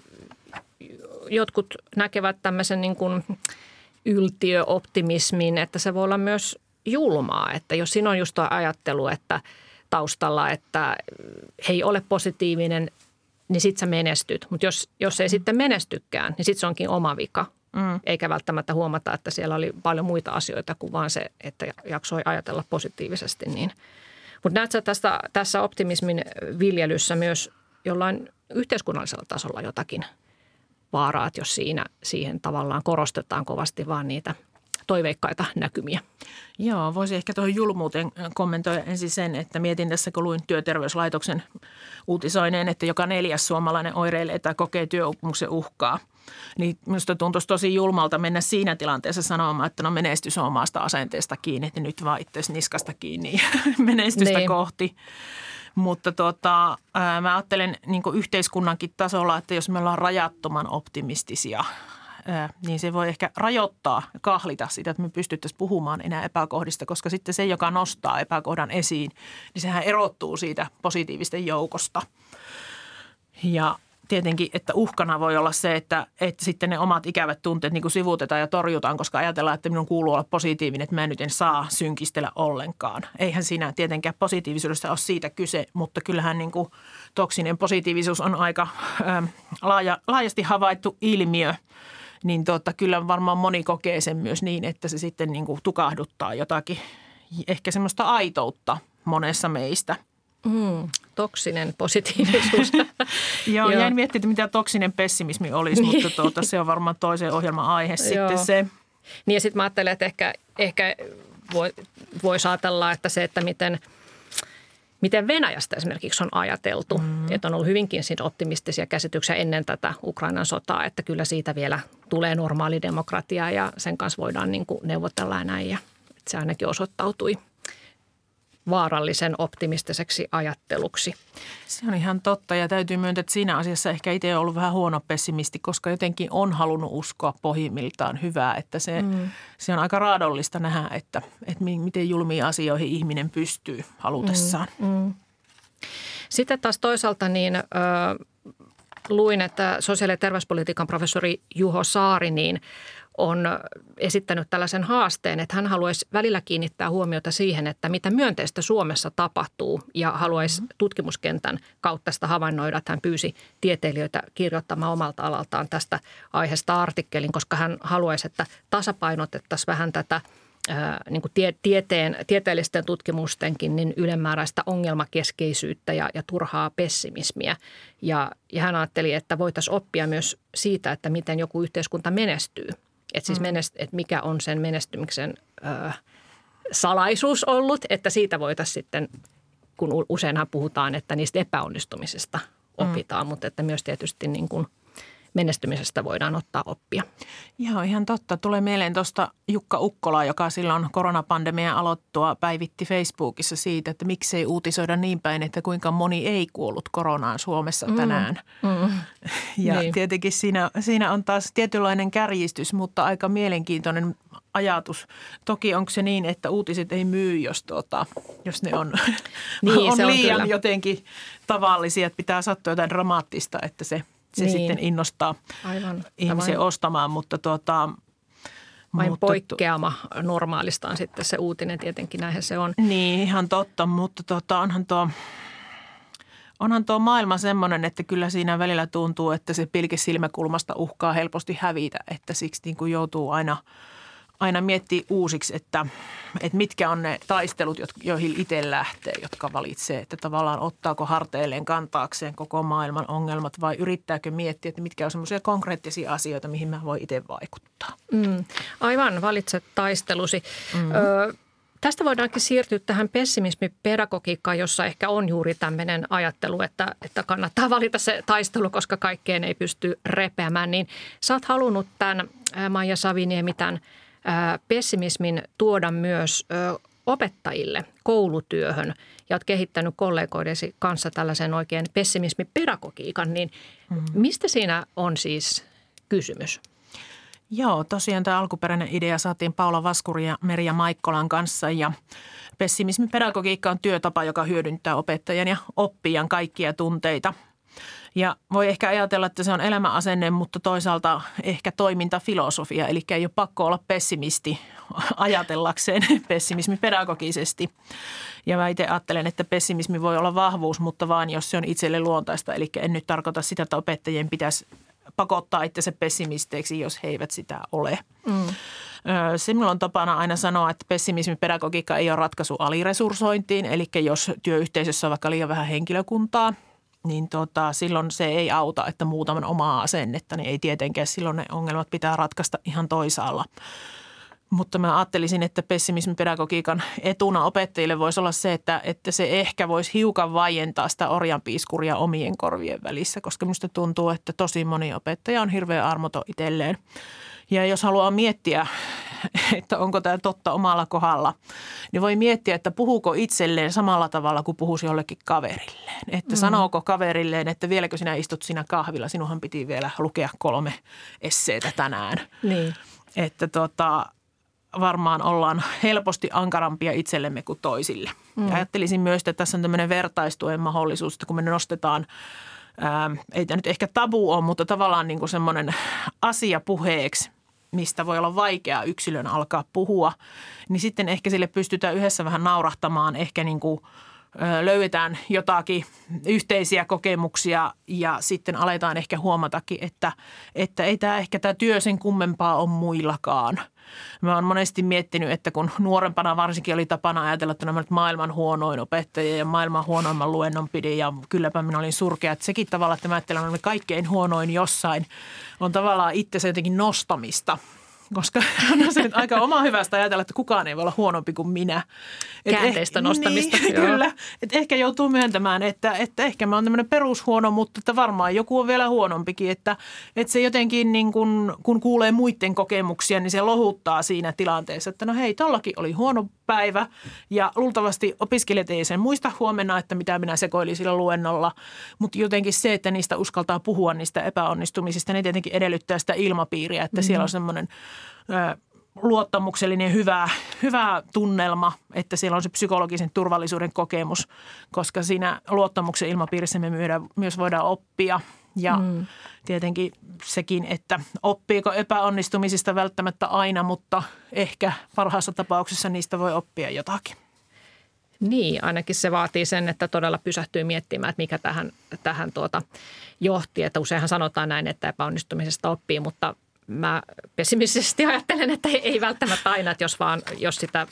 [SPEAKER 2] jotkut näkevät tämmöisen niin kuin yltiöoptimismin, että se voi olla myös julmaa. Että jos siinä on just tuo ajattelu, että taustalla, että hei, ole positiivinen, niin sit sä menestyt. Mutta jos, jos ei sitten menestykään, niin sit se onkin oma vika. mm. eikä välttämättä huomata, että siellä oli paljon muita asioita kuin vaan se, että jaksoi ajatella positiivisesti. Niin. Mutta näetkö tästä, tässä optimismin viljelyssä myös jollain yhteiskunnallisella tasolla jotakin vaaraa, jos siinä siihen tavallaan korostetaan kovasti vaan niitä toiveikkaita näkymiä?
[SPEAKER 3] Joo, voisi ehkä tuohon julmuuteen kommentoida ensin sen, että mietin tässä, kun luin Työterveyslaitoksen uutisoineen, että joka neljäs suomalainen oireilee tai kokee työuupumuksen uhkaa. Niin minusta tuntuisi tosi julmalta mennä siinä tilanteessa sanomaan, että no menestys on omasta asenteesta kiinni, että nyt vaan itse niskasta kiinni ja menestystä niin. kohti. Mutta tota, ää, mä ajattelen niin kuin yhteiskunnankin tasolla, että jos me ollaan rajattoman optimistisia, ää, niin se voi ehkä rajoittaa ja kahlita sitä, että me pystyttäisiin puhumaan enää epäkohdista, koska sitten se, joka nostaa epäkohdan esiin, niin sehän erottuu siitä positiivisten joukosta. Ja tietenkin, että uhkana voi olla se, että, että sitten ne omat ikävät tunteet niin kuin sivuutetaan ja torjutaan, koska ajatellaan, että minun kuuluu olla positiivinen, että mä nyt en saa synkistellä ollenkaan. Eihän siinä tietenkään positiivisuudessa ole siitä kyse, mutta kyllähän niin kuin toksinen positiivisuus on aika ähm, laaja, laajasti havaittu ilmiö. Niin tota, kyllä varmaan moni kokee sen myös niin, että se sitten niin kuin tukahduttaa jotakin, ehkä semmoista aitoutta monessa meistä.
[SPEAKER 2] Mm, toksinen positiivisuus.
[SPEAKER 3] Joo, jäin miettimään, että mitä toksinen pessimismi olisi, niin. mutta tuota, se on varmaan toisen ohjelman aihe sitten se.
[SPEAKER 2] Niin ja sitten mä ajattelen, että ehkä, ehkä voi, voisi ajatella, että se, että miten, miten Venäjästä esimerkiksi on ajateltu, mm. että on ollut hyvinkin siinä optimistisia käsityksiä ennen tätä Ukrainan sotaa, että kyllä siitä vielä tulee normaali demokratia ja sen kanssa voidaan niin kuin neuvotella ja näin ja että se ainakin osoittautui vaarallisen optimistiseksi ajatteluksi.
[SPEAKER 3] Se on ihan totta ja täytyy myöntää, että siinä asiassa ehkä itse olen ollut vähän huono pessimisti, koska jotenkin on halunnut uskoa pohjimmiltaan hyvää, että se, mm. se on aika raadollista nähdä, että, että miten julmiin asioihin ihminen pystyy halutessaan. Mm. Mm.
[SPEAKER 2] Sitten taas toisaalta niin, äh, luin, että sosiaali- ja terveyspolitiikan professori Juho Saari niin on esittänyt tällaisen haasteen, että hän haluaisi välillä kiinnittää huomiota siihen, että mitä myönteistä Suomessa tapahtuu ja haluaisi tutkimuskentän kautta sitä havainnoida, että hän pyysi tieteilijöitä kirjoittamaan omalta alaltaan tästä aiheesta artikkelin, koska hän haluaisi, että tasapainotettaisiin vähän tätä ää, niin kuin tie, tieteen, tieteellisten tutkimustenkin niin ylenmääräistä ongelmakeskeisyyttä ja, ja turhaa pessimismiä. Ja, ja hän ajatteli, että voitaisiin oppia myös siitä, että miten joku yhteiskunta menestyy. Että siis menest, että mikä on sen menestymisen ö, salaisuus ollut, että siitä voitaisiin sitten, kun useinhan puhutaan, että niistä epäonnistumisista opitaan, mm. mutta että myös tietysti niin kuin menestymisestä voidaan ottaa oppia.
[SPEAKER 3] Joo, ihan totta. Tulee mieleen tuosta Jukka Ukkola, joka silloin koronapandemian aloittua päivitti Facebookissa siitä, että miksei uutisoida niin päin, että kuinka moni ei kuollut koronaan Suomessa tänään. Mm. Mm. Ja niin. Tietenkin siinä, siinä on taas tietynlainen kärjistys, mutta aika mielenkiintoinen ajatus. Toki onko se niin, että uutiset ei myy, jos, tuota, jos ne on, niin, on, on liian kyllä. jotenkin tavallisia, että pitää sattua jotain dramaattista, että se Se niin. sitten innostaa Aivan. ihmisiä Aivan. ostamaan, mutta tuota...
[SPEAKER 2] Vain
[SPEAKER 3] mutta
[SPEAKER 2] poikkeama normaalista on sitten se uutinen, tietenkin näinhän se on.
[SPEAKER 3] Niin, ihan totta, mutta tuota, onhan tuo, onhan tuo maailma semmoinen, että kyllä siinä välillä tuntuu, että se pilke silmäkulmasta uhkaa helposti hävitä, että siksi niin kuin joutuu aina... Aina miettii uusiksi, että, että mitkä on ne taistelut, joihin itse lähtee, jotka valitsee. Että tavallaan ottaako harteilleen kantaakseen koko maailman ongelmat vai yrittääkö miettiä, että mitkä on semmoisia konkreettisia asioita, mihin mä voin itse vaikuttaa.
[SPEAKER 2] Mm, aivan, valitset taistelusi. Mm-hmm. Ö, tästä voidaankin siirtyä tähän pessimismipedagogiikkaan, jossa ehkä on juuri tämmöinen ajattelu, että, että kannattaa valita se taistelu, koska kaikkeen ei pysty repeämään. Niin sä oot halunnut tämän, Maija Saviniemi, tämän pessimismin tuoda myös opettajille koulutyöhön ja olet kehittänyt kollegoidesi kanssa tällaisen oikein pessimismipedagogiikan, niin mm-hmm. mistä siinä on siis kysymys?
[SPEAKER 3] Joo, tosiaan tämä alkuperäinen idea saatiin Paula Vaskurin ja Merja Maikkolan kanssa ja pessimismipedagogiikka on työtapa, joka hyödyntää opettajan ja oppijan kaikkia tunteita. Ja voi ehkä ajatella, että se on elämäasenne, mutta toisaalta ehkä toimintafilosofia, eli ei ole pakko olla pessimisti ajatellakseen pessimismi pedagogisesti. Ja mä itse ajattelen, että pessimismi voi olla vahvuus, mutta vaan jos se on itselle luontaista, eli en nyt tarkoita sitä, että opettajien pitäisi pakottaa itsensä pessimisteiksi, jos he eivät sitä ole.
[SPEAKER 2] Mm.
[SPEAKER 3] Se minulla on tapana aina sanoa, että pessimismipedagogiikka ei ole ratkaisu aliresursointiin. Eli jos työyhteisössä on vaikka liian vähän henkilökuntaa, niin tota, silloin se ei auta, että muutaman omaa asennetta, niin ei tietenkään silloin ne ongelmat pitää ratkaista ihan toisaalla. Mutta mä ajattelisin, että pessimismipedagogiikan etuna opettajille voisi olla se, että, että se ehkä voisi hiukan vaientaa sitä orjanpiiskuria omien korvien välissä, koska minusta tuntuu, että tosi moni opettaja on hirveän armoton itselleen. Ja jos haluaa miettiä, että onko tämä totta omalla kohdalla, niin voi miettiä, että puhuuko itselleen samalla tavalla kuin puhuisi jollekin kaverilleen. Että mm. sanooko kaverilleen, että vieläkö sinä istut siinä kahvilla, sinunhan piti vielä lukea kolme esseetä tänään.
[SPEAKER 2] Niin.
[SPEAKER 3] Että tota, varmaan ollaan helposti ankarampia itsellemme kuin toisille. Mm. Ja ajattelisin myös, että tässä on tämmöinen vertaistuen mahdollisuus, että kun me nostetaan, ää, ei tämä nyt ehkä tabu ole, mutta tavallaan niin kuin semmoinen asia puheeksi, mistä voi olla vaikea yksilön alkaa puhua, niin sitten ehkä sille pystytään yhdessä vähän naurahtamaan, ehkä niin kuin löydetään jotakin yhteisiä kokemuksia ja sitten aletaan ehkä huomatakin, että, että ei tämä ehkä tämä työ sen kummempaa ole muillakaan. Mä oon monesti miettinyt, että kun nuorempana varsinkin oli tapana ajatella, että nämä maailman huonoin opettaja ja maailman huonoimman luennon pidin ja kylläpä minä olin surkea. Että sekin tavalla, että mä ajattelen, että kaikkein huonoin jossain on tavallaan itsensä jotenkin nostamista. Koska on se nyt aika oma hyvästä ajatella, että kukaan ei voi olla huonompi kuin minä. Et
[SPEAKER 2] Käänteistä
[SPEAKER 3] eh,
[SPEAKER 2] nostamista.
[SPEAKER 3] Niin, kyllä. Että ehkä joutuu myöntämään, että, että ehkä mä oon tämmöinen perushuono, mutta että varmaan joku on vielä huonompikin. Että, että se jotenkin niin kun, kun kuulee muiden kokemuksia, niin se lohuttaa siinä tilanteessa, että no hei, tollakin oli huono päivä. Ja luultavasti opiskelijat ei sen muista huomenna, että mitä minä sekoilin sillä luennolla. Mutta jotenkin se, että niistä uskaltaa puhua niistä epäonnistumisista, ne tietenkin edellyttää sitä ilmapiiriä, että mm-hmm. siellä on semmoinen luottamuksellinen hyvä, hyvä tunnelma, että siellä on se psykologisen turvallisuuden kokemus, koska siinä luottamuksen ilmapiirissä me myös voidaan oppia. Ja mm. tietenkin sekin, että oppiiko epäonnistumisista välttämättä aina, mutta ehkä parhaassa tapauksessa niistä voi oppia jotakin.
[SPEAKER 2] Niin, ainakin se vaatii sen, että todella pysähtyy miettimään, että mikä tähän, tähän tuota johti. Että useinhan sanotaan näin, että epäonnistumisesta oppii, mutta mä pessimistisesti ajattelen, että ei välttämättä aina, että jos vaan, jos sitä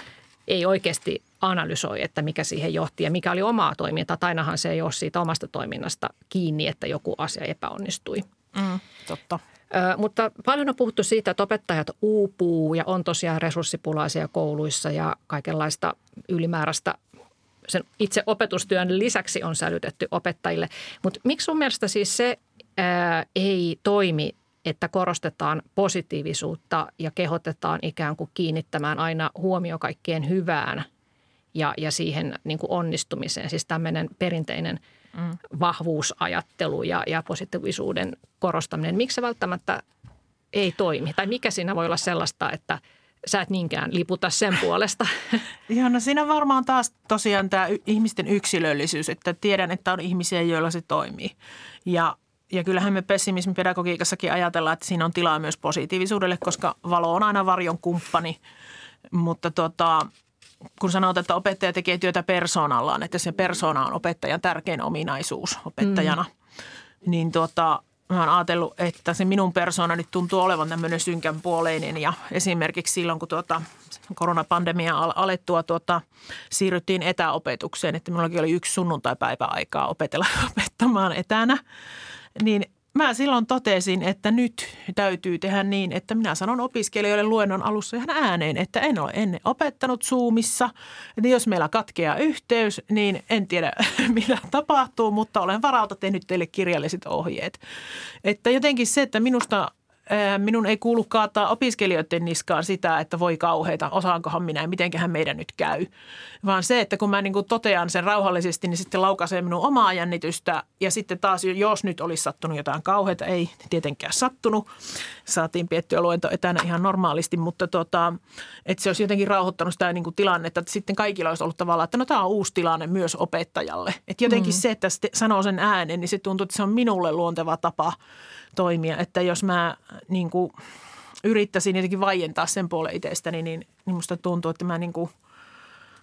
[SPEAKER 2] ei oikeasti analysoi, että mikä siihen johti ja mikä oli omaa toimintaa. Tai ainahan se ei ole siitä omasta toiminnasta kiinni, että joku asia epäonnistui.
[SPEAKER 3] Mm, totta.
[SPEAKER 2] Ö, mutta paljon on puhuttu siitä, että opettajat uupuu ja on tosiaan resurssipulaisia kouluissa ja kaikenlaista ylimääräistä sen itse opetustyön lisäksi on sälytetty opettajille. Mutta miksi sun mielestä siis se ää, ei toimi, että korostetaan positiivisuutta ja kehotetaan ikään kuin kiinnittämään aina huomio kaikkeen hyvään ja, ja siihen niin kuin onnistumiseen. Siis tämmöinen perinteinen mm. vahvuusajattelu ja, ja positiivisuuden korostaminen. Miksi se välttämättä ei toimi? Tai mikä siinä voi olla sellaista, että sä et niinkään liputa sen puolesta?
[SPEAKER 3] Joo, no siinä varmaan taas tosiaan tämä ihmisten yksilöllisyys, että tiedän, että on ihmisiä, joilla se toimii. Ja Ja kyllähän me pessimismipedagogiikassakin ajatellaan, että siinä on tilaa myös positiivisuudelle, koska valo on aina varjon kumppani. Mutta tota, kun sanot, että opettaja tekee työtä persoonallaan, että se persoona on opettajan tärkein ominaisuus opettajana, mm. niin tota, mä oon ajatellut, että se minun persoona nyt tuntuu olevan tämmöinen synkän puoleinen. Ja esimerkiksi silloin, kun tuota, koronapandemia alettua tuota, siirryttiin etäopetukseen, että minullakin oli yksi sunnuntaipäivä aikaa opetella opettamaan etänä. Niin mä silloin totesin, että nyt täytyy tehdä niin, että minä sanon opiskelijoille luennon alussa ihan ääneen, että en ole ennen opettanut Zoomissa. Että jos meillä katkeaa yhteys, niin en tiedä mitä tapahtuu, mutta olen varalta tehnyt teille kirjalliset ohjeet. Että jotenkin se, että minusta minun ei kuulu kaataa opiskelijoiden niskaan sitä, että voi kauheita, osaankohan minä ja mitenköhän meidän nyt käy. Vaan se, että kun mä niin kuin totean sen rauhallisesti, niin sitten laukaisee minun omaa jännitystä. Ja sitten taas, jos nyt olisi sattunut jotain kauheita, ei tietenkään sattunut. Saatiin piettyä luento etänä ihan normaalisti, mutta tota, että se olisi jotenkin rauhoittanut sitä niin kuin tilannetta. Että sitten kaikilla olisi ollut tavallaan, että no tämä on uusi tilanne myös opettajalle. Että jotenkin mm. se, että sanoo sen äänen, niin se tuntuu, että se on minulle luonteva tapa toimia. Että jos mä niin kuin yrittäisin jotenkin vaientaa sen puolen itsestäni, niin, niin musta tuntuu, että mä niin kuin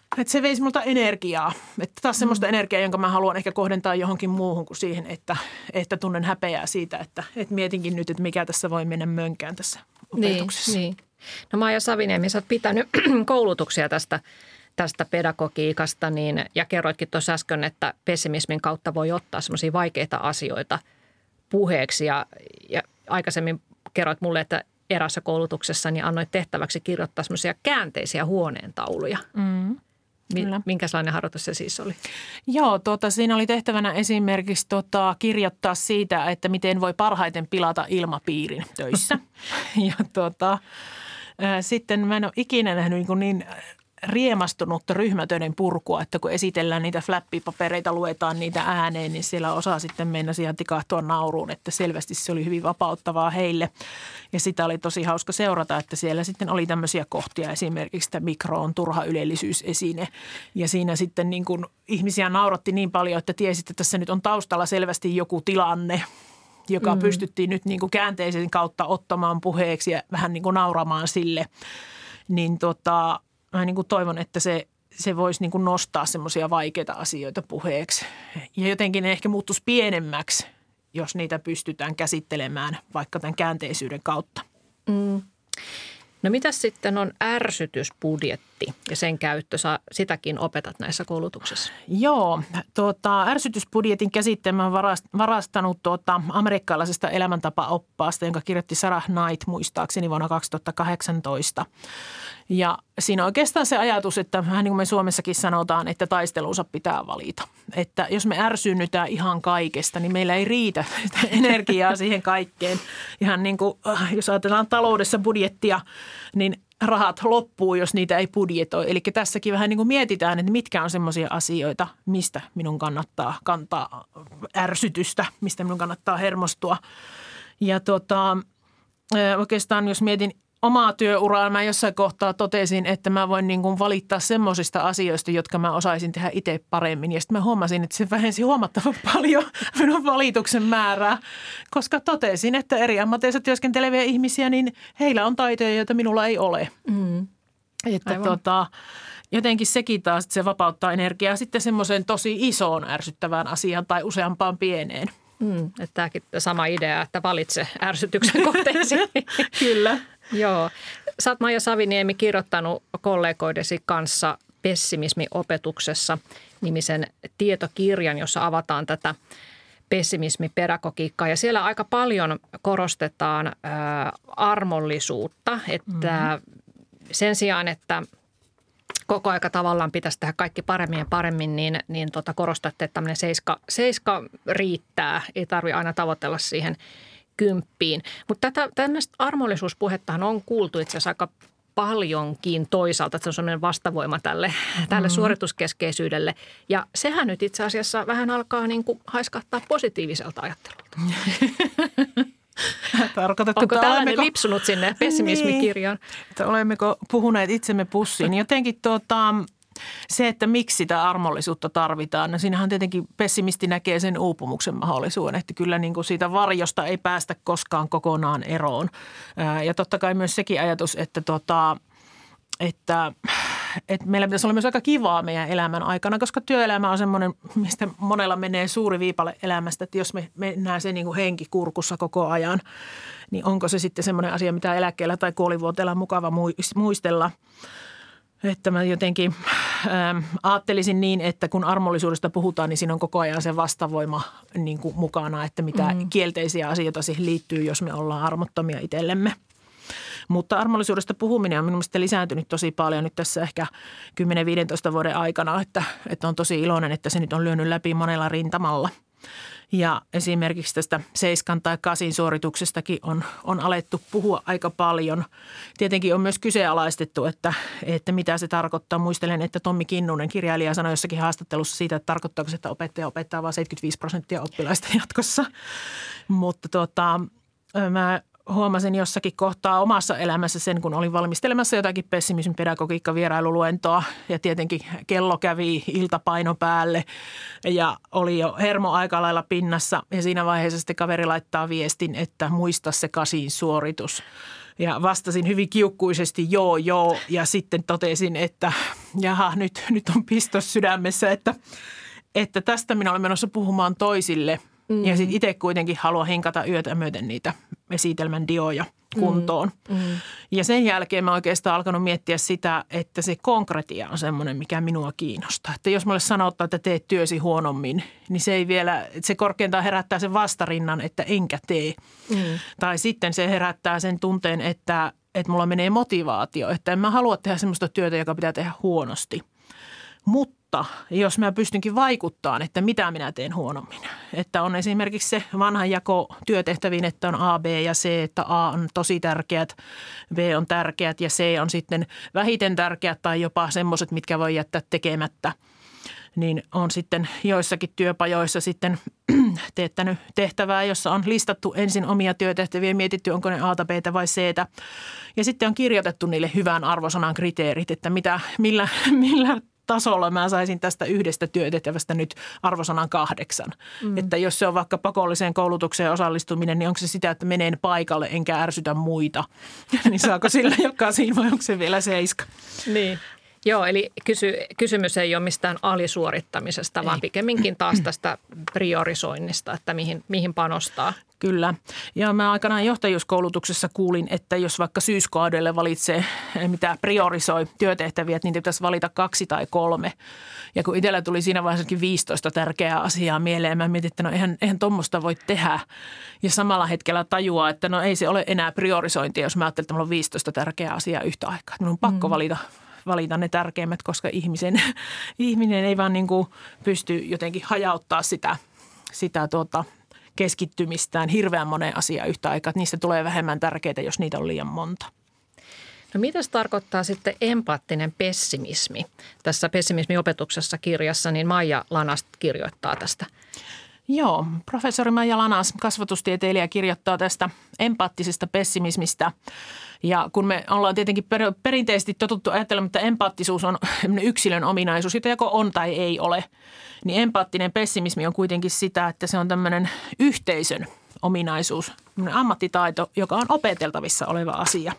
[SPEAKER 3] Että se veisi multa energiaa. Että taas semmoista mm. energiaa, jonka mä haluan ehkä kohdentaa johonkin muuhun kuin siihen, että, että tunnen häpeää siitä, että, että mietinkin nyt, että mikä tässä voi mennä mönkään tässä opetuksessa.
[SPEAKER 2] Niin, niin. No Maija Saviniemi, sä oot pitänyt koulutuksia tästä, tästä pedagogiikasta niin, ja kerroitkin tuossa äsken, että pessimismin kautta voi ottaa semmoisia vaikeita asioita puheeksi ja, ja aikaisemmin kerroit mulle, että erässä koulutuksessa niin annoit tehtäväksi kirjoittaa semmoisia käänteisiä huoneentauluja. Mm.
[SPEAKER 3] Kyllä.
[SPEAKER 2] Minkälainen harjoitus se siis oli?
[SPEAKER 3] Joo, tuota, siinä oli tehtävänä esimerkiksi tota, kirjoittaa siitä, että miten voi parhaiten pilata ilmapiirin töissä. ja tuota, ä, sitten mä en ole ikinä nähnyt niin, niin riemastunutta ryhmätöiden purkua, että kun esitellään niitä flappipapereita, luetaan niitä ääneen, niin siellä osaa sitten mennä siihen tikahtua nauruun, että selvästi se oli hyvin vapauttavaa heille. Ja sitä oli tosi hauska seurata, että siellä sitten oli tämmöisiä kohtia, esimerkiksi että mikro on turha ylellisyysesine. Ja siinä sitten niin kuin ihmisiä nauratti niin paljon, että tiesit, että tässä nyt on taustalla selvästi joku tilanne, joka mm. pystyttiin nyt niin kuin käänteisen kautta ottamaan puheeksi ja vähän niin kuin nauramaan sille. Niin tota... Mä niin kuin toivon, että se, se voisi niin kuin nostaa semmoisia vaikeita asioita puheeksi. Ja jotenkin ne ehkä muuttuisi pienemmäksi, jos niitä pystytään käsittelemään vaikka tämän käänteisyyden kautta.
[SPEAKER 2] Mm. No mitäs sitten on ärsytysbudjetti ja sen käyttö? Sä sitäkin opetat näissä koulutuksissa.
[SPEAKER 3] Joo, tuota, ärsytysbudjetin käsitteen mä oon varastanut tuota, amerikkalaisesta elämäntapaoppaasta, jonka kirjoitti Sarah Knight muistaakseni vuonna kaksituhattakahdeksantoista. Ja siinä oikeastaan se ajatus, että vähän niin kuin me Suomessakin sanotaan, että taistelunsa pitää valita. Että jos me ärsynnytään ihan kaikesta, niin meillä ei riitä energiaa siihen kaikkeen. Ihan niin kuin, jos ajatellaan taloudessa budjettia, niin rahat loppuu, jos niitä ei budjetoi. Eli tässäkin vähän niin kuin mietitään, että mitkä on semmoisia asioita, mistä minun kannattaa kantaa ärsytystä, mistä minun kannattaa hermostua. Ja tota, oikeastaan jos mietin omaa työuraa, mä jossain kohtaa totesin, että mä voin niin kuin valittaa semmoisista asioista, jotka mä osaisin tehdä itse paremmin. Ja sitten mä huomasin, että se vähensi huomattavan paljon minun valituksen määrää, koska totesin, että eri ammateissa työskenteleviä ihmisiä, niin heillä on taitoja, joita minulla ei ole. Mm. Että tota, jotenkin sekin taas, että se vapauttaa energiaa sitten semmoiseen tosi isoon ärsyttävään asiaan tai useampaan pieneen.
[SPEAKER 2] Mm, että tämäkin sama idea, että valitse ärsytyksen kohteesi.
[SPEAKER 3] Kyllä.
[SPEAKER 2] Joo. Sä oot Maija Saviniemi kirjoittanut kollegoidesi kanssa pessimismiopetuksessa nimisen tietokirjan, jossa avataan tätä pessimismipedagogiikkaa. Ja siellä aika paljon korostetaan ää, armollisuutta, että mm-hmm. sen sijaan, että koko aika tavallaan pitäisi tehdä kaikki paremmin ja paremmin, niin, niin tota korostatte, että tämmöinen seiska, seiska riittää. Ei tarvitse aina tavoitella siihen kymppiin. Mutta tätä, tämmöistä armollisuuspuhettahan on kuultu itse asiassa aika paljonkin toisaalta, että se on sellainen vastavoima tälle, tälle mm. suorituskeskeisyydelle. Ja sehän nyt itse asiassa vähän alkaa niin kuin haiskahtaa positiiviselta ajattelulta.
[SPEAKER 3] Tarkoitatko,
[SPEAKER 2] onko tällainen
[SPEAKER 3] olemmeko
[SPEAKER 2] lipsunut sinne pessimismikirjaan?
[SPEAKER 3] Niin, että olemmeko puhuneet itsemme pussiin. Jotenkin tuota, se, että miksi sitä armollisuutta tarvitaan, no siinähän tietenkin pessimisti näkee sen uupumuksen mahdollisuuden, että kyllä niin kuin siitä varjosta ei päästä koskaan kokonaan eroon. Ja totta kai myös sekin ajatus, että, tota, että, että meillä pitäisi olla myös aika kivaa meidän elämän aikana, koska työelämä on semmoinen, mistä monella menee suuri viipale elämästä, että jos me mennään se niin kuin henki kurkussa koko ajan, niin onko se sitten semmoinen asia, mitä eläkkeellä tai kuolivuoteella on mukava muistella. Että mä jotenkin ähm, ajattelisin niin, että kun armollisuudesta puhutaan, niin siinä on koko ajan se vastavoima niin kuin mukana, että mitä mm. kielteisiä asioita siihen liittyy, jos me ollaan armottomia itsellemme. Mutta armollisuudesta puhuminen on minun mielestä lisääntynyt tosi paljon nyt tässä ehkä kymmenen viisitoista vuoden aikana, että, että on tosi iloinen, että se nyt on lyönyt läpi monella rintamalla. Ja esimerkiksi tästä seiskan tai kasin suorituksestakin on, on alettu puhua aika paljon. Tietenkin on myös kyseenalaistettu, että, että mitä se tarkoittaa. Muistelen, että Tommi Kinnunen, kirjailija, sanoi jossakin haastattelussa siitä, että tarkoittaako se, että opettaja opettaa vain seitsemänkymmentäviisi prosenttia oppilaista jatkossa. Mutta tota, mä huomasin jossakin kohtaa omassa elämässä sen, kun olin valmistelemassa jotakin pessimismin pedagogiikka-vierailuluentoa ja tietenkin kello kävi iltapaino päälle ja oli jo hermo aika lailla pinnassa ja siinä vaiheessa sitten kaveri laittaa viestin, että muista se kasin suoritus. Ja vastasin hyvin kiukkuisesti joo, joo ja sitten totesin, että jaha, nyt, nyt on pistos sydämessä, että, että tästä minä olen menossa puhumaan toisille. Mm. Ja sitten itse kuitenkin haluan hinkata yötä myöten niitä esitelmän dioja kuntoon. Mm. Mm. Ja sen jälkeen mä oikeastaan alkanut miettiä sitä, että se konkretia on semmoinen, mikä minua kiinnostaa. Että jos mulle sanotaan, että teet työsi huonommin, niin se ei vielä, se korkeintaan herättää sen vastarinnan, että enkä tee. Mm. Tai sitten se herättää sen tunteen, että, että mulla menee motivaatio, että en mä halua tehdä semmoista työtä, joka pitää tehdä huonosti. Mutta jos mä pystynkin vaikuttamaan, että mitä minä teen huonommin. Että on esimerkiksi se vanha jako työtehtäviin, että on A, B ja C, että A on tosi tärkeät, B on tärkeät ja C on sitten vähiten tärkeät tai jopa semmoiset, mitkä voi jättää tekemättä. Niin on sitten joissakin työpajoissa sitten teettänyt tehtävää, jossa on listattu ensin omia työtehtäviä ja mietitty, onko ne A:ta, B:tä vai C:tä. Ja sitten on kirjoitettu niille hyvän arvosanan kriteerit, että mitä, millä, millä tasolla mä saisin tästä yhdestä työtehtävästä nyt arvosanan kahdeksan. Mm. Että jos se on vaikka pakolliseen koulutukseen osallistuminen, niin onko se sitä, että menen paikalle enkä ärsytä muita? Niin saako sillä joka siinä vai onko se vielä seiska?
[SPEAKER 2] Niin. Joo, eli kysy, kysymys ei ole mistään alisuorittamisesta, ei. Vaan pikemminkin taas tästä priorisoinnista, että mihin, mihin panostaa.
[SPEAKER 3] Kyllä. Ja mä aikanaan johtajuuskoulutuksessa kuulin, että jos vaikka syyskaudelle valitsee, mitä priorisoi työtehtäviä, että niitä pitäisi valita kaksi tai kolme. Ja kun itsellä tuli siinä vaiheessakin viisitoista tärkeää asiaa mieleen, mä mietin, että no eihän, eihän tuommoista voi tehdä. Ja samalla hetkellä tajuaa, että no ei se ole enää priorisointia, jos mä ajattelen, että mulla on viisitoista tärkeää asiaa yhtä aikaa. Minun on pakko mm. valita. valita ne tärkeimmät, koska ihmisen, ihminen ei vaan niin kuin pysty jotenkin hajauttaa sitä, sitä tuota keskittymistään hirveän moneen asiaan yhtä aikaa. Että niistä tulee vähemmän tärkeitä, jos niitä on liian monta.
[SPEAKER 2] No mitä se tarkoittaa sitten empaattinen pessimismi? Tässä pessimismiopetuksessa kirjassa niin Maija Lanast kirjoittaa tästä.
[SPEAKER 3] Joo, professori Maija Lanas, kasvatustieteilijä, kirjoittaa tästä empaattisesta pessimismistä. Ja kun me ollaan tietenkin per, perinteisesti totuttu ajattelemaan, että empaattisuus on yksilön ominaisuus, jota joko on tai ei ole, niin empaattinen pessimismi on kuitenkin sitä, että se on tämmöinen yhteisön ominaisuus, ammattitaito, joka on opeteltavissa oleva asia.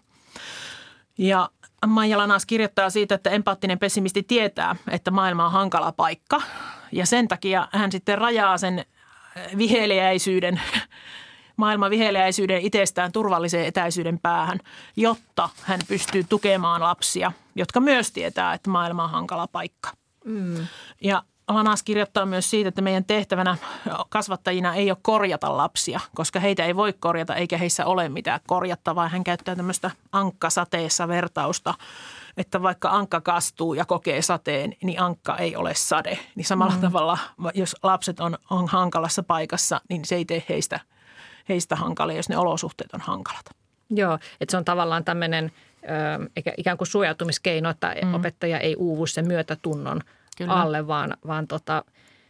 [SPEAKER 3] Ja Maija Lanas kirjoittaa siitä, että empaattinen pessimisti tietää, että maailma on hankala paikka ja sen takia hän sitten rajaa sen viheliäisyyden, maailman viheliäisyyden itsestään turvalliseen etäisyyden päähän, jotta hän pystyy tukemaan lapsia, jotka myös tietää, että maailma on hankala paikka. Mm. Ja Lanas kirjoittaa myös siitä, että meidän tehtävänä kasvattajina ei ole korjata lapsia, koska heitä ei voi korjata eikä heissä ole mitään korjattavaa. Hän käyttää tämmöistä ankkasateessa vertausta, että vaikka ankka kastuu ja kokee sateen, niin ankka ei ole sade. Niin samalla mm. tavalla, jos lapset on, on hankalassa paikassa, niin se ei tee heistä, heistä hankalia, jos ne olosuhteet on hankalat.
[SPEAKER 2] Joo, että se on tavallaan tämmöinen ö, ikään kuin suojautumiskeino, että mm. opettaja ei uuvu sen myötätunnon Kyllä. alle, vaan, vaan tota,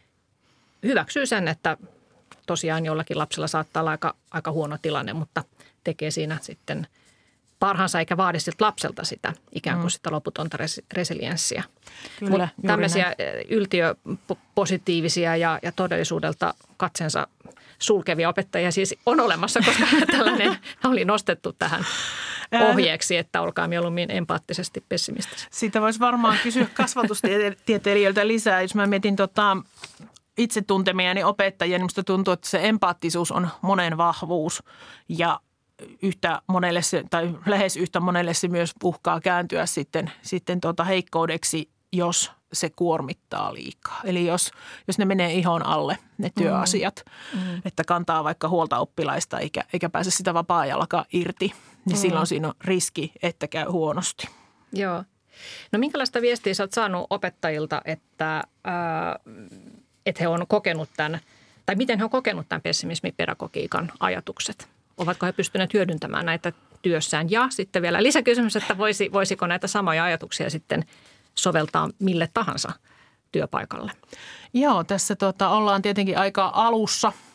[SPEAKER 2] hyväksyy sen, että tosiaan jollakin lapsella saattaa olla aika, aika huono tilanne, mutta tekee siinä sitten parhaansa eikä vaadi siltä lapselta sitä ikään kuin mm. sitä loputonta res, resilienssiä.
[SPEAKER 3] Kyllä,
[SPEAKER 2] tämmöisiä näin. Yltiöpositiivisia ja, ja todellisuudelta katsensa sulkevia opettajia siis on olemassa, koska tällainen oli nostettu tähän ohjeeksi, että olkaa mieluummin empaattisesti pessimistisiä.
[SPEAKER 3] Siitä voisi varmaan kysyä kasvatustieteilijöiltä lisää. Jos mä mietin tota, itse tuntemiani opettajia, niin musta tuntuu, että se empaattisuus on monen vahvuus ja yhtä monelle se, tai lähes yhtä monelle se myös uhkaa kääntyä sitten, sitten tuota heikkoudeksi, jos se kuormittaa liikaa. Eli jos, jos ne menee ihon alle, ne työasiat, mm. Mm. että kantaa vaikka huolta oppilaista eikä, eikä pääse sitä vapaa-ajallakaan irti, niin mm. silloin siinä on riski, että käy huonosti.
[SPEAKER 2] Joo. No minkälaista viestiä sä oot saanut opettajilta, että, äh, että he on kokenut tämän, tai miten he on kokenut tämän pessimismipedagogiikan ajatukset? Ovatko he pystyneet hyödyntämään näitä työssään? Ja sitten vielä lisäkysymys, että voisi, voisiko näitä samoja ajatuksia sitten soveltaa mille tahansa työpaikalle?
[SPEAKER 3] Joo, tässä tuota, ollaan tietenkin aika alussa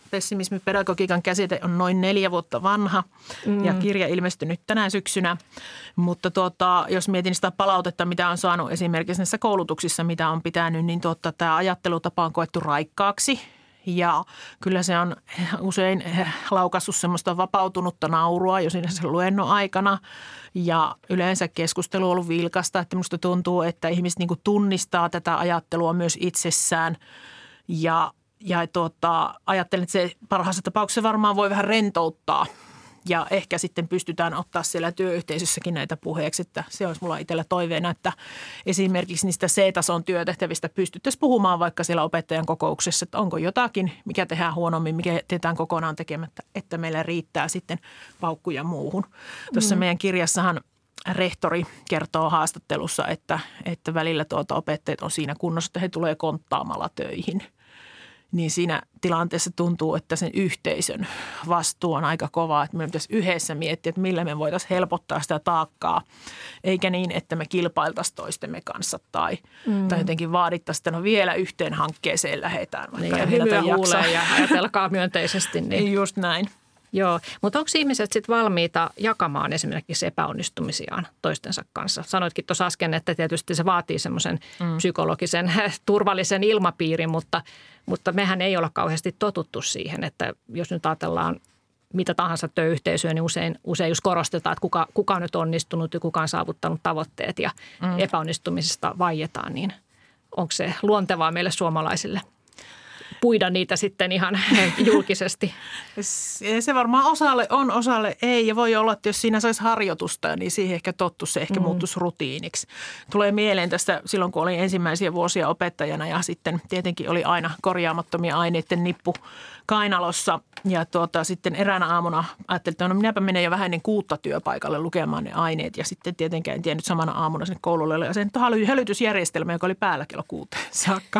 [SPEAKER 3] pessimismipedagogiikan käsite on noin neljä vuotta vanha mm. ja kirja ilmestynyt tänä syksynä. Mutta tuota, jos mietin sitä palautetta, mitä on saanut esimerkiksi näissä koulutuksissa, mitä on pitänyt, niin tuota, tämä ajattelutapa on koettu raikkaaksi. Ja kyllä se on usein laukaissut semmoista vapautunutta naurua jo siinä sen luennon aikana. Ja yleensä keskustelu on ollut vilkasta, että minusta tuntuu, että ihmiset niin kuin tunnistaa tätä ajattelua myös itsessään. Ja, ja tuota, ajattelen, että se parhaassa tapauksessa varmaan voi vähän rentouttaa. Ja ehkä sitten pystytään ottaa siellä työyhteisössäkin näitä puheeksi, että se olisi mulla itsellä toiveena, että esimerkiksi niistä C-tason työtehtävistä pystyttäisiin puhumaan vaikka siellä opettajan kokouksessa, että onko jotakin, mikä tehdään huonommin, mikä jätetään kokonaan tekemättä, että meillä riittää sitten paukkuja muuhun. Tuossa mm. meidän kirjassahan rehtori kertoo haastattelussa, että, että välillä tuota opettajat on siinä kunnossa, että he tulee konttaamalla töihin. Niin siinä tilanteessa tuntuu, että sen yhteisön vastuu on aika kova, että meidän pitäisi yhdessä miettiä, että millä me voitaisiin helpottaa sitä taakkaa, eikä niin, että me kilpailtaisiin toistemme kanssa tai, mm. tai jotenkin vaadittaisiin, että no vielä yhteen hankkeeseen lähdetään.
[SPEAKER 2] Niin, ja hymyä huuleen ja ajatelkaa myönteisesti. Niin.
[SPEAKER 3] Just näin.
[SPEAKER 2] Joo, mutta onko ihmiset sitten valmiita jakamaan esimerkiksi epäonnistumisiaan toistensa kanssa? Sanoitkin tuossa äsken, että tietysti se vaatii semmoisen mm. psykologisen turvallisen ilmapiirin, mutta, mutta mehän ei olla kauheasti totuttu siihen, että jos nyt ajatellaan mitä tahansa työyhteisöä, niin usein, usein just korostetaan, että kuka, kuka on nyt onnistunut ja kuka on saavuttanut tavoitteet ja mm. epäonnistumisesta vaietaan, niin onko se luontevaa meille suomalaisille puida niitä sitten ihan julkisesti?
[SPEAKER 3] Se varmaan osalle on, osalle ei ja voi olla, että jos siinä saisi harjoitusta, niin siihen ehkä tottu, se ehkä mm. muuttuisi rutiiniksi. Tulee mieleen tästä silloin, kun olin ensimmäisiä vuosia opettajana ja sitten tietenkin oli aina korjaamattomia aineiden nippu kainalossa. Ja tuota, sitten eräänä aamuna ajattelin, että no minäpä menen jo vähän ennen kuutta työpaikalle lukemaan ne aineet. Ja sitten tietenkään en tiennyt samana aamuna sinne koululle oli sen hälytysjärjestelmä, joka oli päällä kello kuuteen saakka.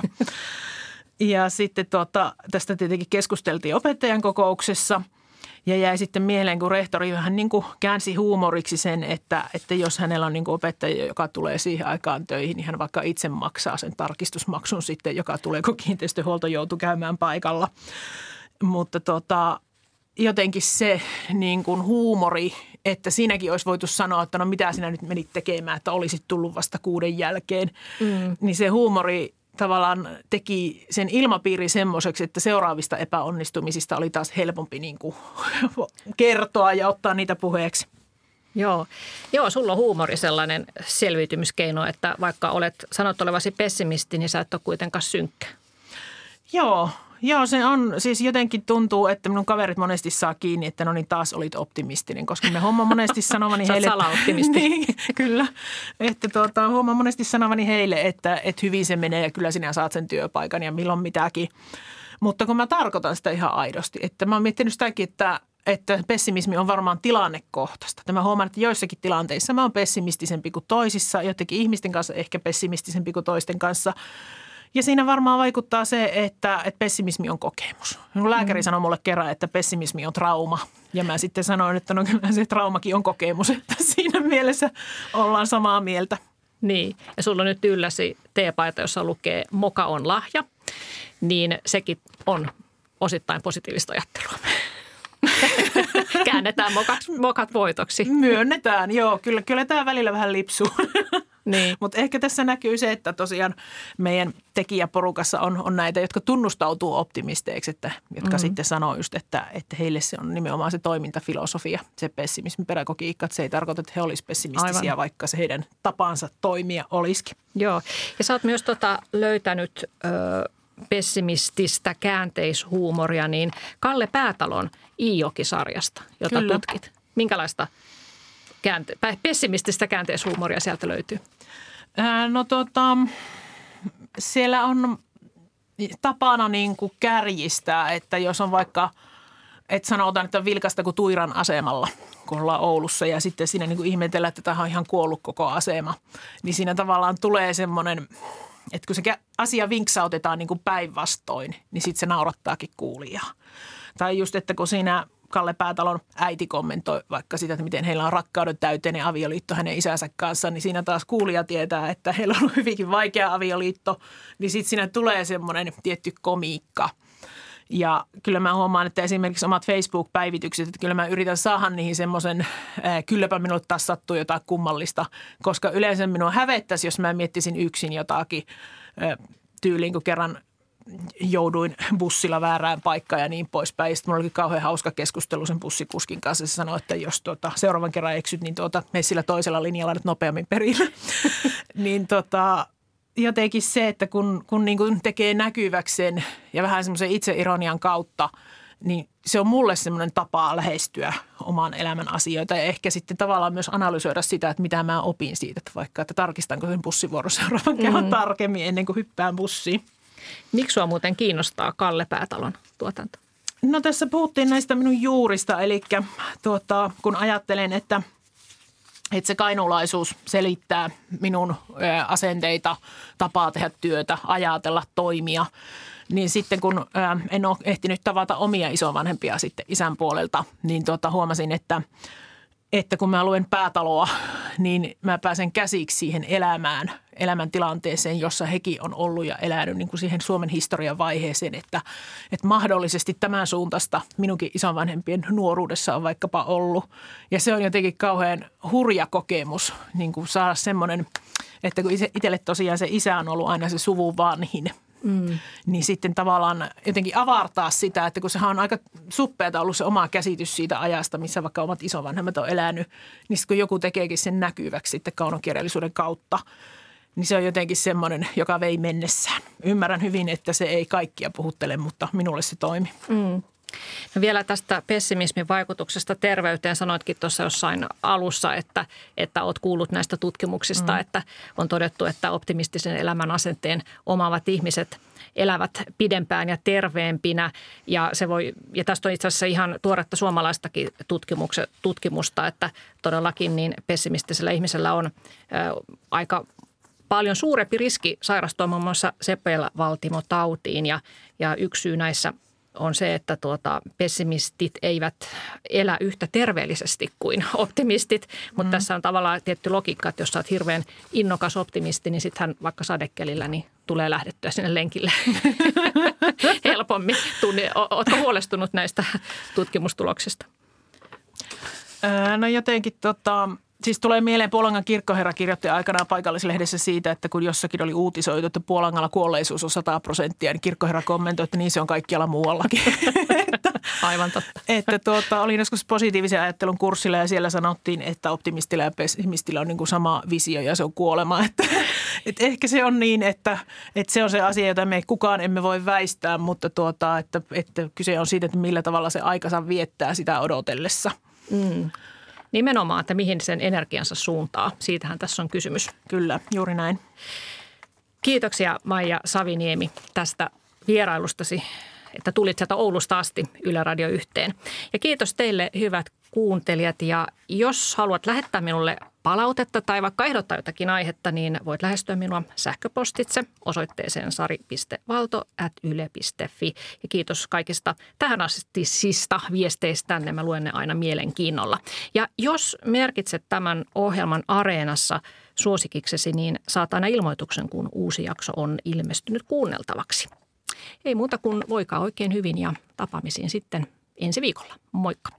[SPEAKER 3] Ja sitten tuota, tästä tietenkin keskusteltiin opettajan kokouksessa ja jäi sitten mieleen, kun rehtori vähän niin kuin käänsi huumoriksi sen, että, että jos hänellä on niin kuin opettaja, joka tulee siihen aikaan töihin, niin hän vaikka itse maksaa sen tarkistusmaksun sitten, joka tulee, kun kiinteistöhuolto joutuu käymään paikalla. Mutta tota, jotenkin se niin kuin huumori, että siinäkin olisi voitu sanoa, että no mitä sinä nyt menit tekemään, että olisit tullut vasta kuuden jälkeen, mm. niin se huumori tavallaan teki sen ilmapiiri semmoiseksi, että seuraavista epäonnistumisista oli taas helpompi niin kuin kertoa ja ottaa niitä puheeksi.
[SPEAKER 2] Joo. Joo, sulla on huumori sellainen selviytymiskeino, että vaikka olet sanot olevasi pessimisti, niin sä et ole kuitenkaan synkkä. Joo.
[SPEAKER 3] Joo, se on. Siis jotenkin tuntuu, että minun kaverit monesti saa kiinni, että no niin taas olit optimistinen, koska me homma monesti sanovani heille.
[SPEAKER 2] Sä oot salaoptimisti.
[SPEAKER 3] Niin, kyllä. Että tuota, homma monesti sanovani heille, että, että hyvin se menee ja kyllä sinä saat sen työpaikan ja milloin mitäkin. Mutta kun mä tarkoitan sitä ihan aidosti, että mä oon miettinyt sitäkin, että, että pessimismi on varmaan tilannekohtaista. Mä huomaan, että joissakin tilanteissa mä oon pessimistisempi kuin toisissa, jotenkin ihmisten kanssa ehkä pessimistisempi kuin toisten kanssa. Ja siinä varmaan vaikuttaa se, että, että pessimismi on kokemus. Lääkäri mm. sanoi mulle kerran, että pessimismi on trauma. Ja mä sitten sanoin, että no kyllä se traumakin on kokemus, että siinä mielessä ollaan samaa mieltä.
[SPEAKER 2] Niin, ja sulla on nyt ylläsi teepaita, jossa lukee moka on lahja, niin sekin on osittain positiivista ajattelua. Käännetään mokat, mokat voitoksi.
[SPEAKER 3] Myönnetään, joo. Kyllä, kyllä tämä välillä vähän lipsuu.
[SPEAKER 2] Niin.
[SPEAKER 3] Mutta ehkä tässä näkyy se, että tosiaan meidän tekijäporukassa on, on näitä, jotka tunnustautuu optimisteiksi, että, jotka mm. sitten sanoo just, että, että heille se on nimenomaan se toimintafilosofia, se pessimismipedagogiikka. Että se ei tarkoita, että he olisivat pessimistisiä, aivan, vaikka se heidän tapansa toimia olisikin.
[SPEAKER 2] Joo, ja sä oot myös tota löytänyt ö, pessimististä käänteishuumoria niin Kalle Päätalon Iijoki-sarjasta, jota Kyllä. tutkit. Minkälaista Käänte- pessimististä käänteishuumoria sieltä löytyy?
[SPEAKER 3] Ää, no tota, siellä on tapana niin kuin kärjistää, että jos on vaikka, että sanotaan, että on vilkasta kuin Tuiran asemalla, kun ollaan Oulussa ja sitten siinä niin kuin ihmetellään, että tämä on ihan kuollut koko asema, niin siinä tavallaan tulee semmoinen, että kun se asia vinksautetaan niin kuin päinvastoin, niin sitten se naurattaakin kuulijaa. Tai just, että kun siinä Kalle Päätalon äiti kommentoi vaikka sitä, että miten heillä on rakkauden täyteinen avioliitto hänen isänsä kanssa, niin siinä taas kuulija tietää, että heillä on hyvinkin vaikea avioliitto, niin sitten siinä tulee semmoinen tietty komiikka. Ja kyllä mä huomaan, että esimerkiksi omat Facebook-päivitykset, että kyllä mä yritän saada niihin semmoisen, kylläpä minulle taas sattuu jotain kummallista, koska yleensä minua hävettäisi, jos mä miettisin yksin jotakin tyyliin, kun kerran jouduin bussilla väärään paikkaan ja niin poispäin. Sitten mulla oli kauhean hauska keskustelu sen bussikuskin kanssa. Se sanoi, että jos tuota, seuraavan kerran eksyt, niin tuota, mene sillä toisella linjalla nyt nopeammin perille. niin tota, jotenkin se, että kun, kun niin kuin tekee näkyväksi sen ja vähän semmoisen itseironian kautta, niin se on mulle semmoinen tapa lähestyä oman elämän asioita ja ehkä sitten tavallaan myös analysoida sitä, että mitä mä opin siitä. Että vaikka, että tarkistanko sen bussivuoron seuraavan kerran mm. tarkemmin ennen kuin hyppään bussiin.
[SPEAKER 2] Miksi sua muuten kiinnostaa Kalle Päätalon tuotanto?
[SPEAKER 3] No tässä puhuttiin näistä minun juurista, eli tuota, kun ajattelen, että, että se kainuulaisuus selittää minun asenteita, tapaa tehdä työtä, ajatella, toimia, niin sitten kun en ole ehtinyt tavata omia isovanhempia sitten isän puolelta, niin tuota, huomasin, että että kun mä luen Päätaloa, niin mä pääsen käsiksi siihen elämään, elämäntilanteeseen, jossa hekin on ollut ja elänyt niin kuin siihen Suomen historian vaiheeseen, että, että mahdollisesti tämän suuntaista minunkin isovanhempien nuoruudessa on vaikkapa ollut. Ja se on jotenkin kauhean hurja kokemus niin kuin saada semmoinen, että kun itselle tosiaan se isä on ollut aina se suvun vanhin, Mm. niin sitten tavallaan jotenkin avartaa sitä, että kun sehän on aika suppeata ollut se oma käsitys siitä ajasta, missä vaikka omat isovanhemmat on elänyt, niin sitten kun joku tekeekin sen näkyväksi sitten kaunokirjallisuuden kautta, niin se on jotenkin semmoinen, joka vei mennessään. Ymmärrän hyvin, että se ei kaikkia puhuttele, mutta minulle se toimi.
[SPEAKER 2] Mm. No vielä tästä pessimismin vaikutuksesta terveyteen sanoitkin tuossa jossain alussa, että, että olet kuullut näistä tutkimuksista, mm. että on todettu, että optimistisen elämän asenteen omaavat ihmiset elävät pidempään ja terveempinä. Ja, se voi, ja tästä on itse asiassa ihan tuoretta suomalaistakin tutkimusta, että todellakin niin pessimistisellä ihmisellä on ä, aika paljon suurempi riski sairastua muun muassa sepelvaltimotautiin ja, ja yksi syy näissä on se, että tuota, pessimistit eivät elä yhtä terveellisesti kuin optimistit, mutta mm. tässä on tavallaan tietty logiikka, että jos sä oot hirveän innokas optimisti, niin sittenhän vaikka sadekelillä niin tulee lähdettyä sinne lenkille helpommin. Tunni, ootko huolestunut näistä tutkimustuloksista?
[SPEAKER 3] Öö, no jotenkin tota... Siis tulee mieleen, Puolangan kirkkoherra kirjoitti aikanaan paikallislehdessä siitä, että kun jossakin oli uutisoitu, että Puolangalla kuolleisuus on sata prosenttia, niin kirkkoherra kommentoi, että niin se on kaikkialla muuallakin.
[SPEAKER 2] Aivan totta.
[SPEAKER 3] Että tuota, olin joskus positiivisen ajattelun kurssilla ja siellä sanottiin, että optimistilla ja pessimistillä on niin kuin sama visio ja se on kuolema. Että, että ehkä se on niin, että, että se on se asia, jota me kukaan emme voi väistää, mutta tuota, että, että kyse on siitä, että millä tavalla se aikansa viettää sitä odotellessa. Mm.
[SPEAKER 2] Nimenomaan, että mihin sen energiansa suuntaa. Siitähän tässä on kysymys.
[SPEAKER 3] Kyllä, juuri näin.
[SPEAKER 2] Kiitoksia Maija Saviniemi tästä vierailustasi, että tulit sieltä Oulusta asti Yle Radio yhteen. Ja kiitos teille hyvät kuuntelijat ja jos haluat lähettää minulle palautetta tai vaikka ehdottaa jotakin aihetta, niin voit lähestyä minua sähköpostitse osoitteeseen sari piste valto ät yle piste fi. Ja kiitos kaikista tähän astisista viesteistänne, mä luen ne aina mielenkiinnolla. Ja jos merkitset tämän ohjelman Areenassa suosikiksesi, niin saat aina ilmoituksen, kun uusi jakso on ilmestynyt kuunneltavaksi. Ei muuta kuin voikaa oikein hyvin ja tapaamisiin sitten ensi viikolla. Moikka!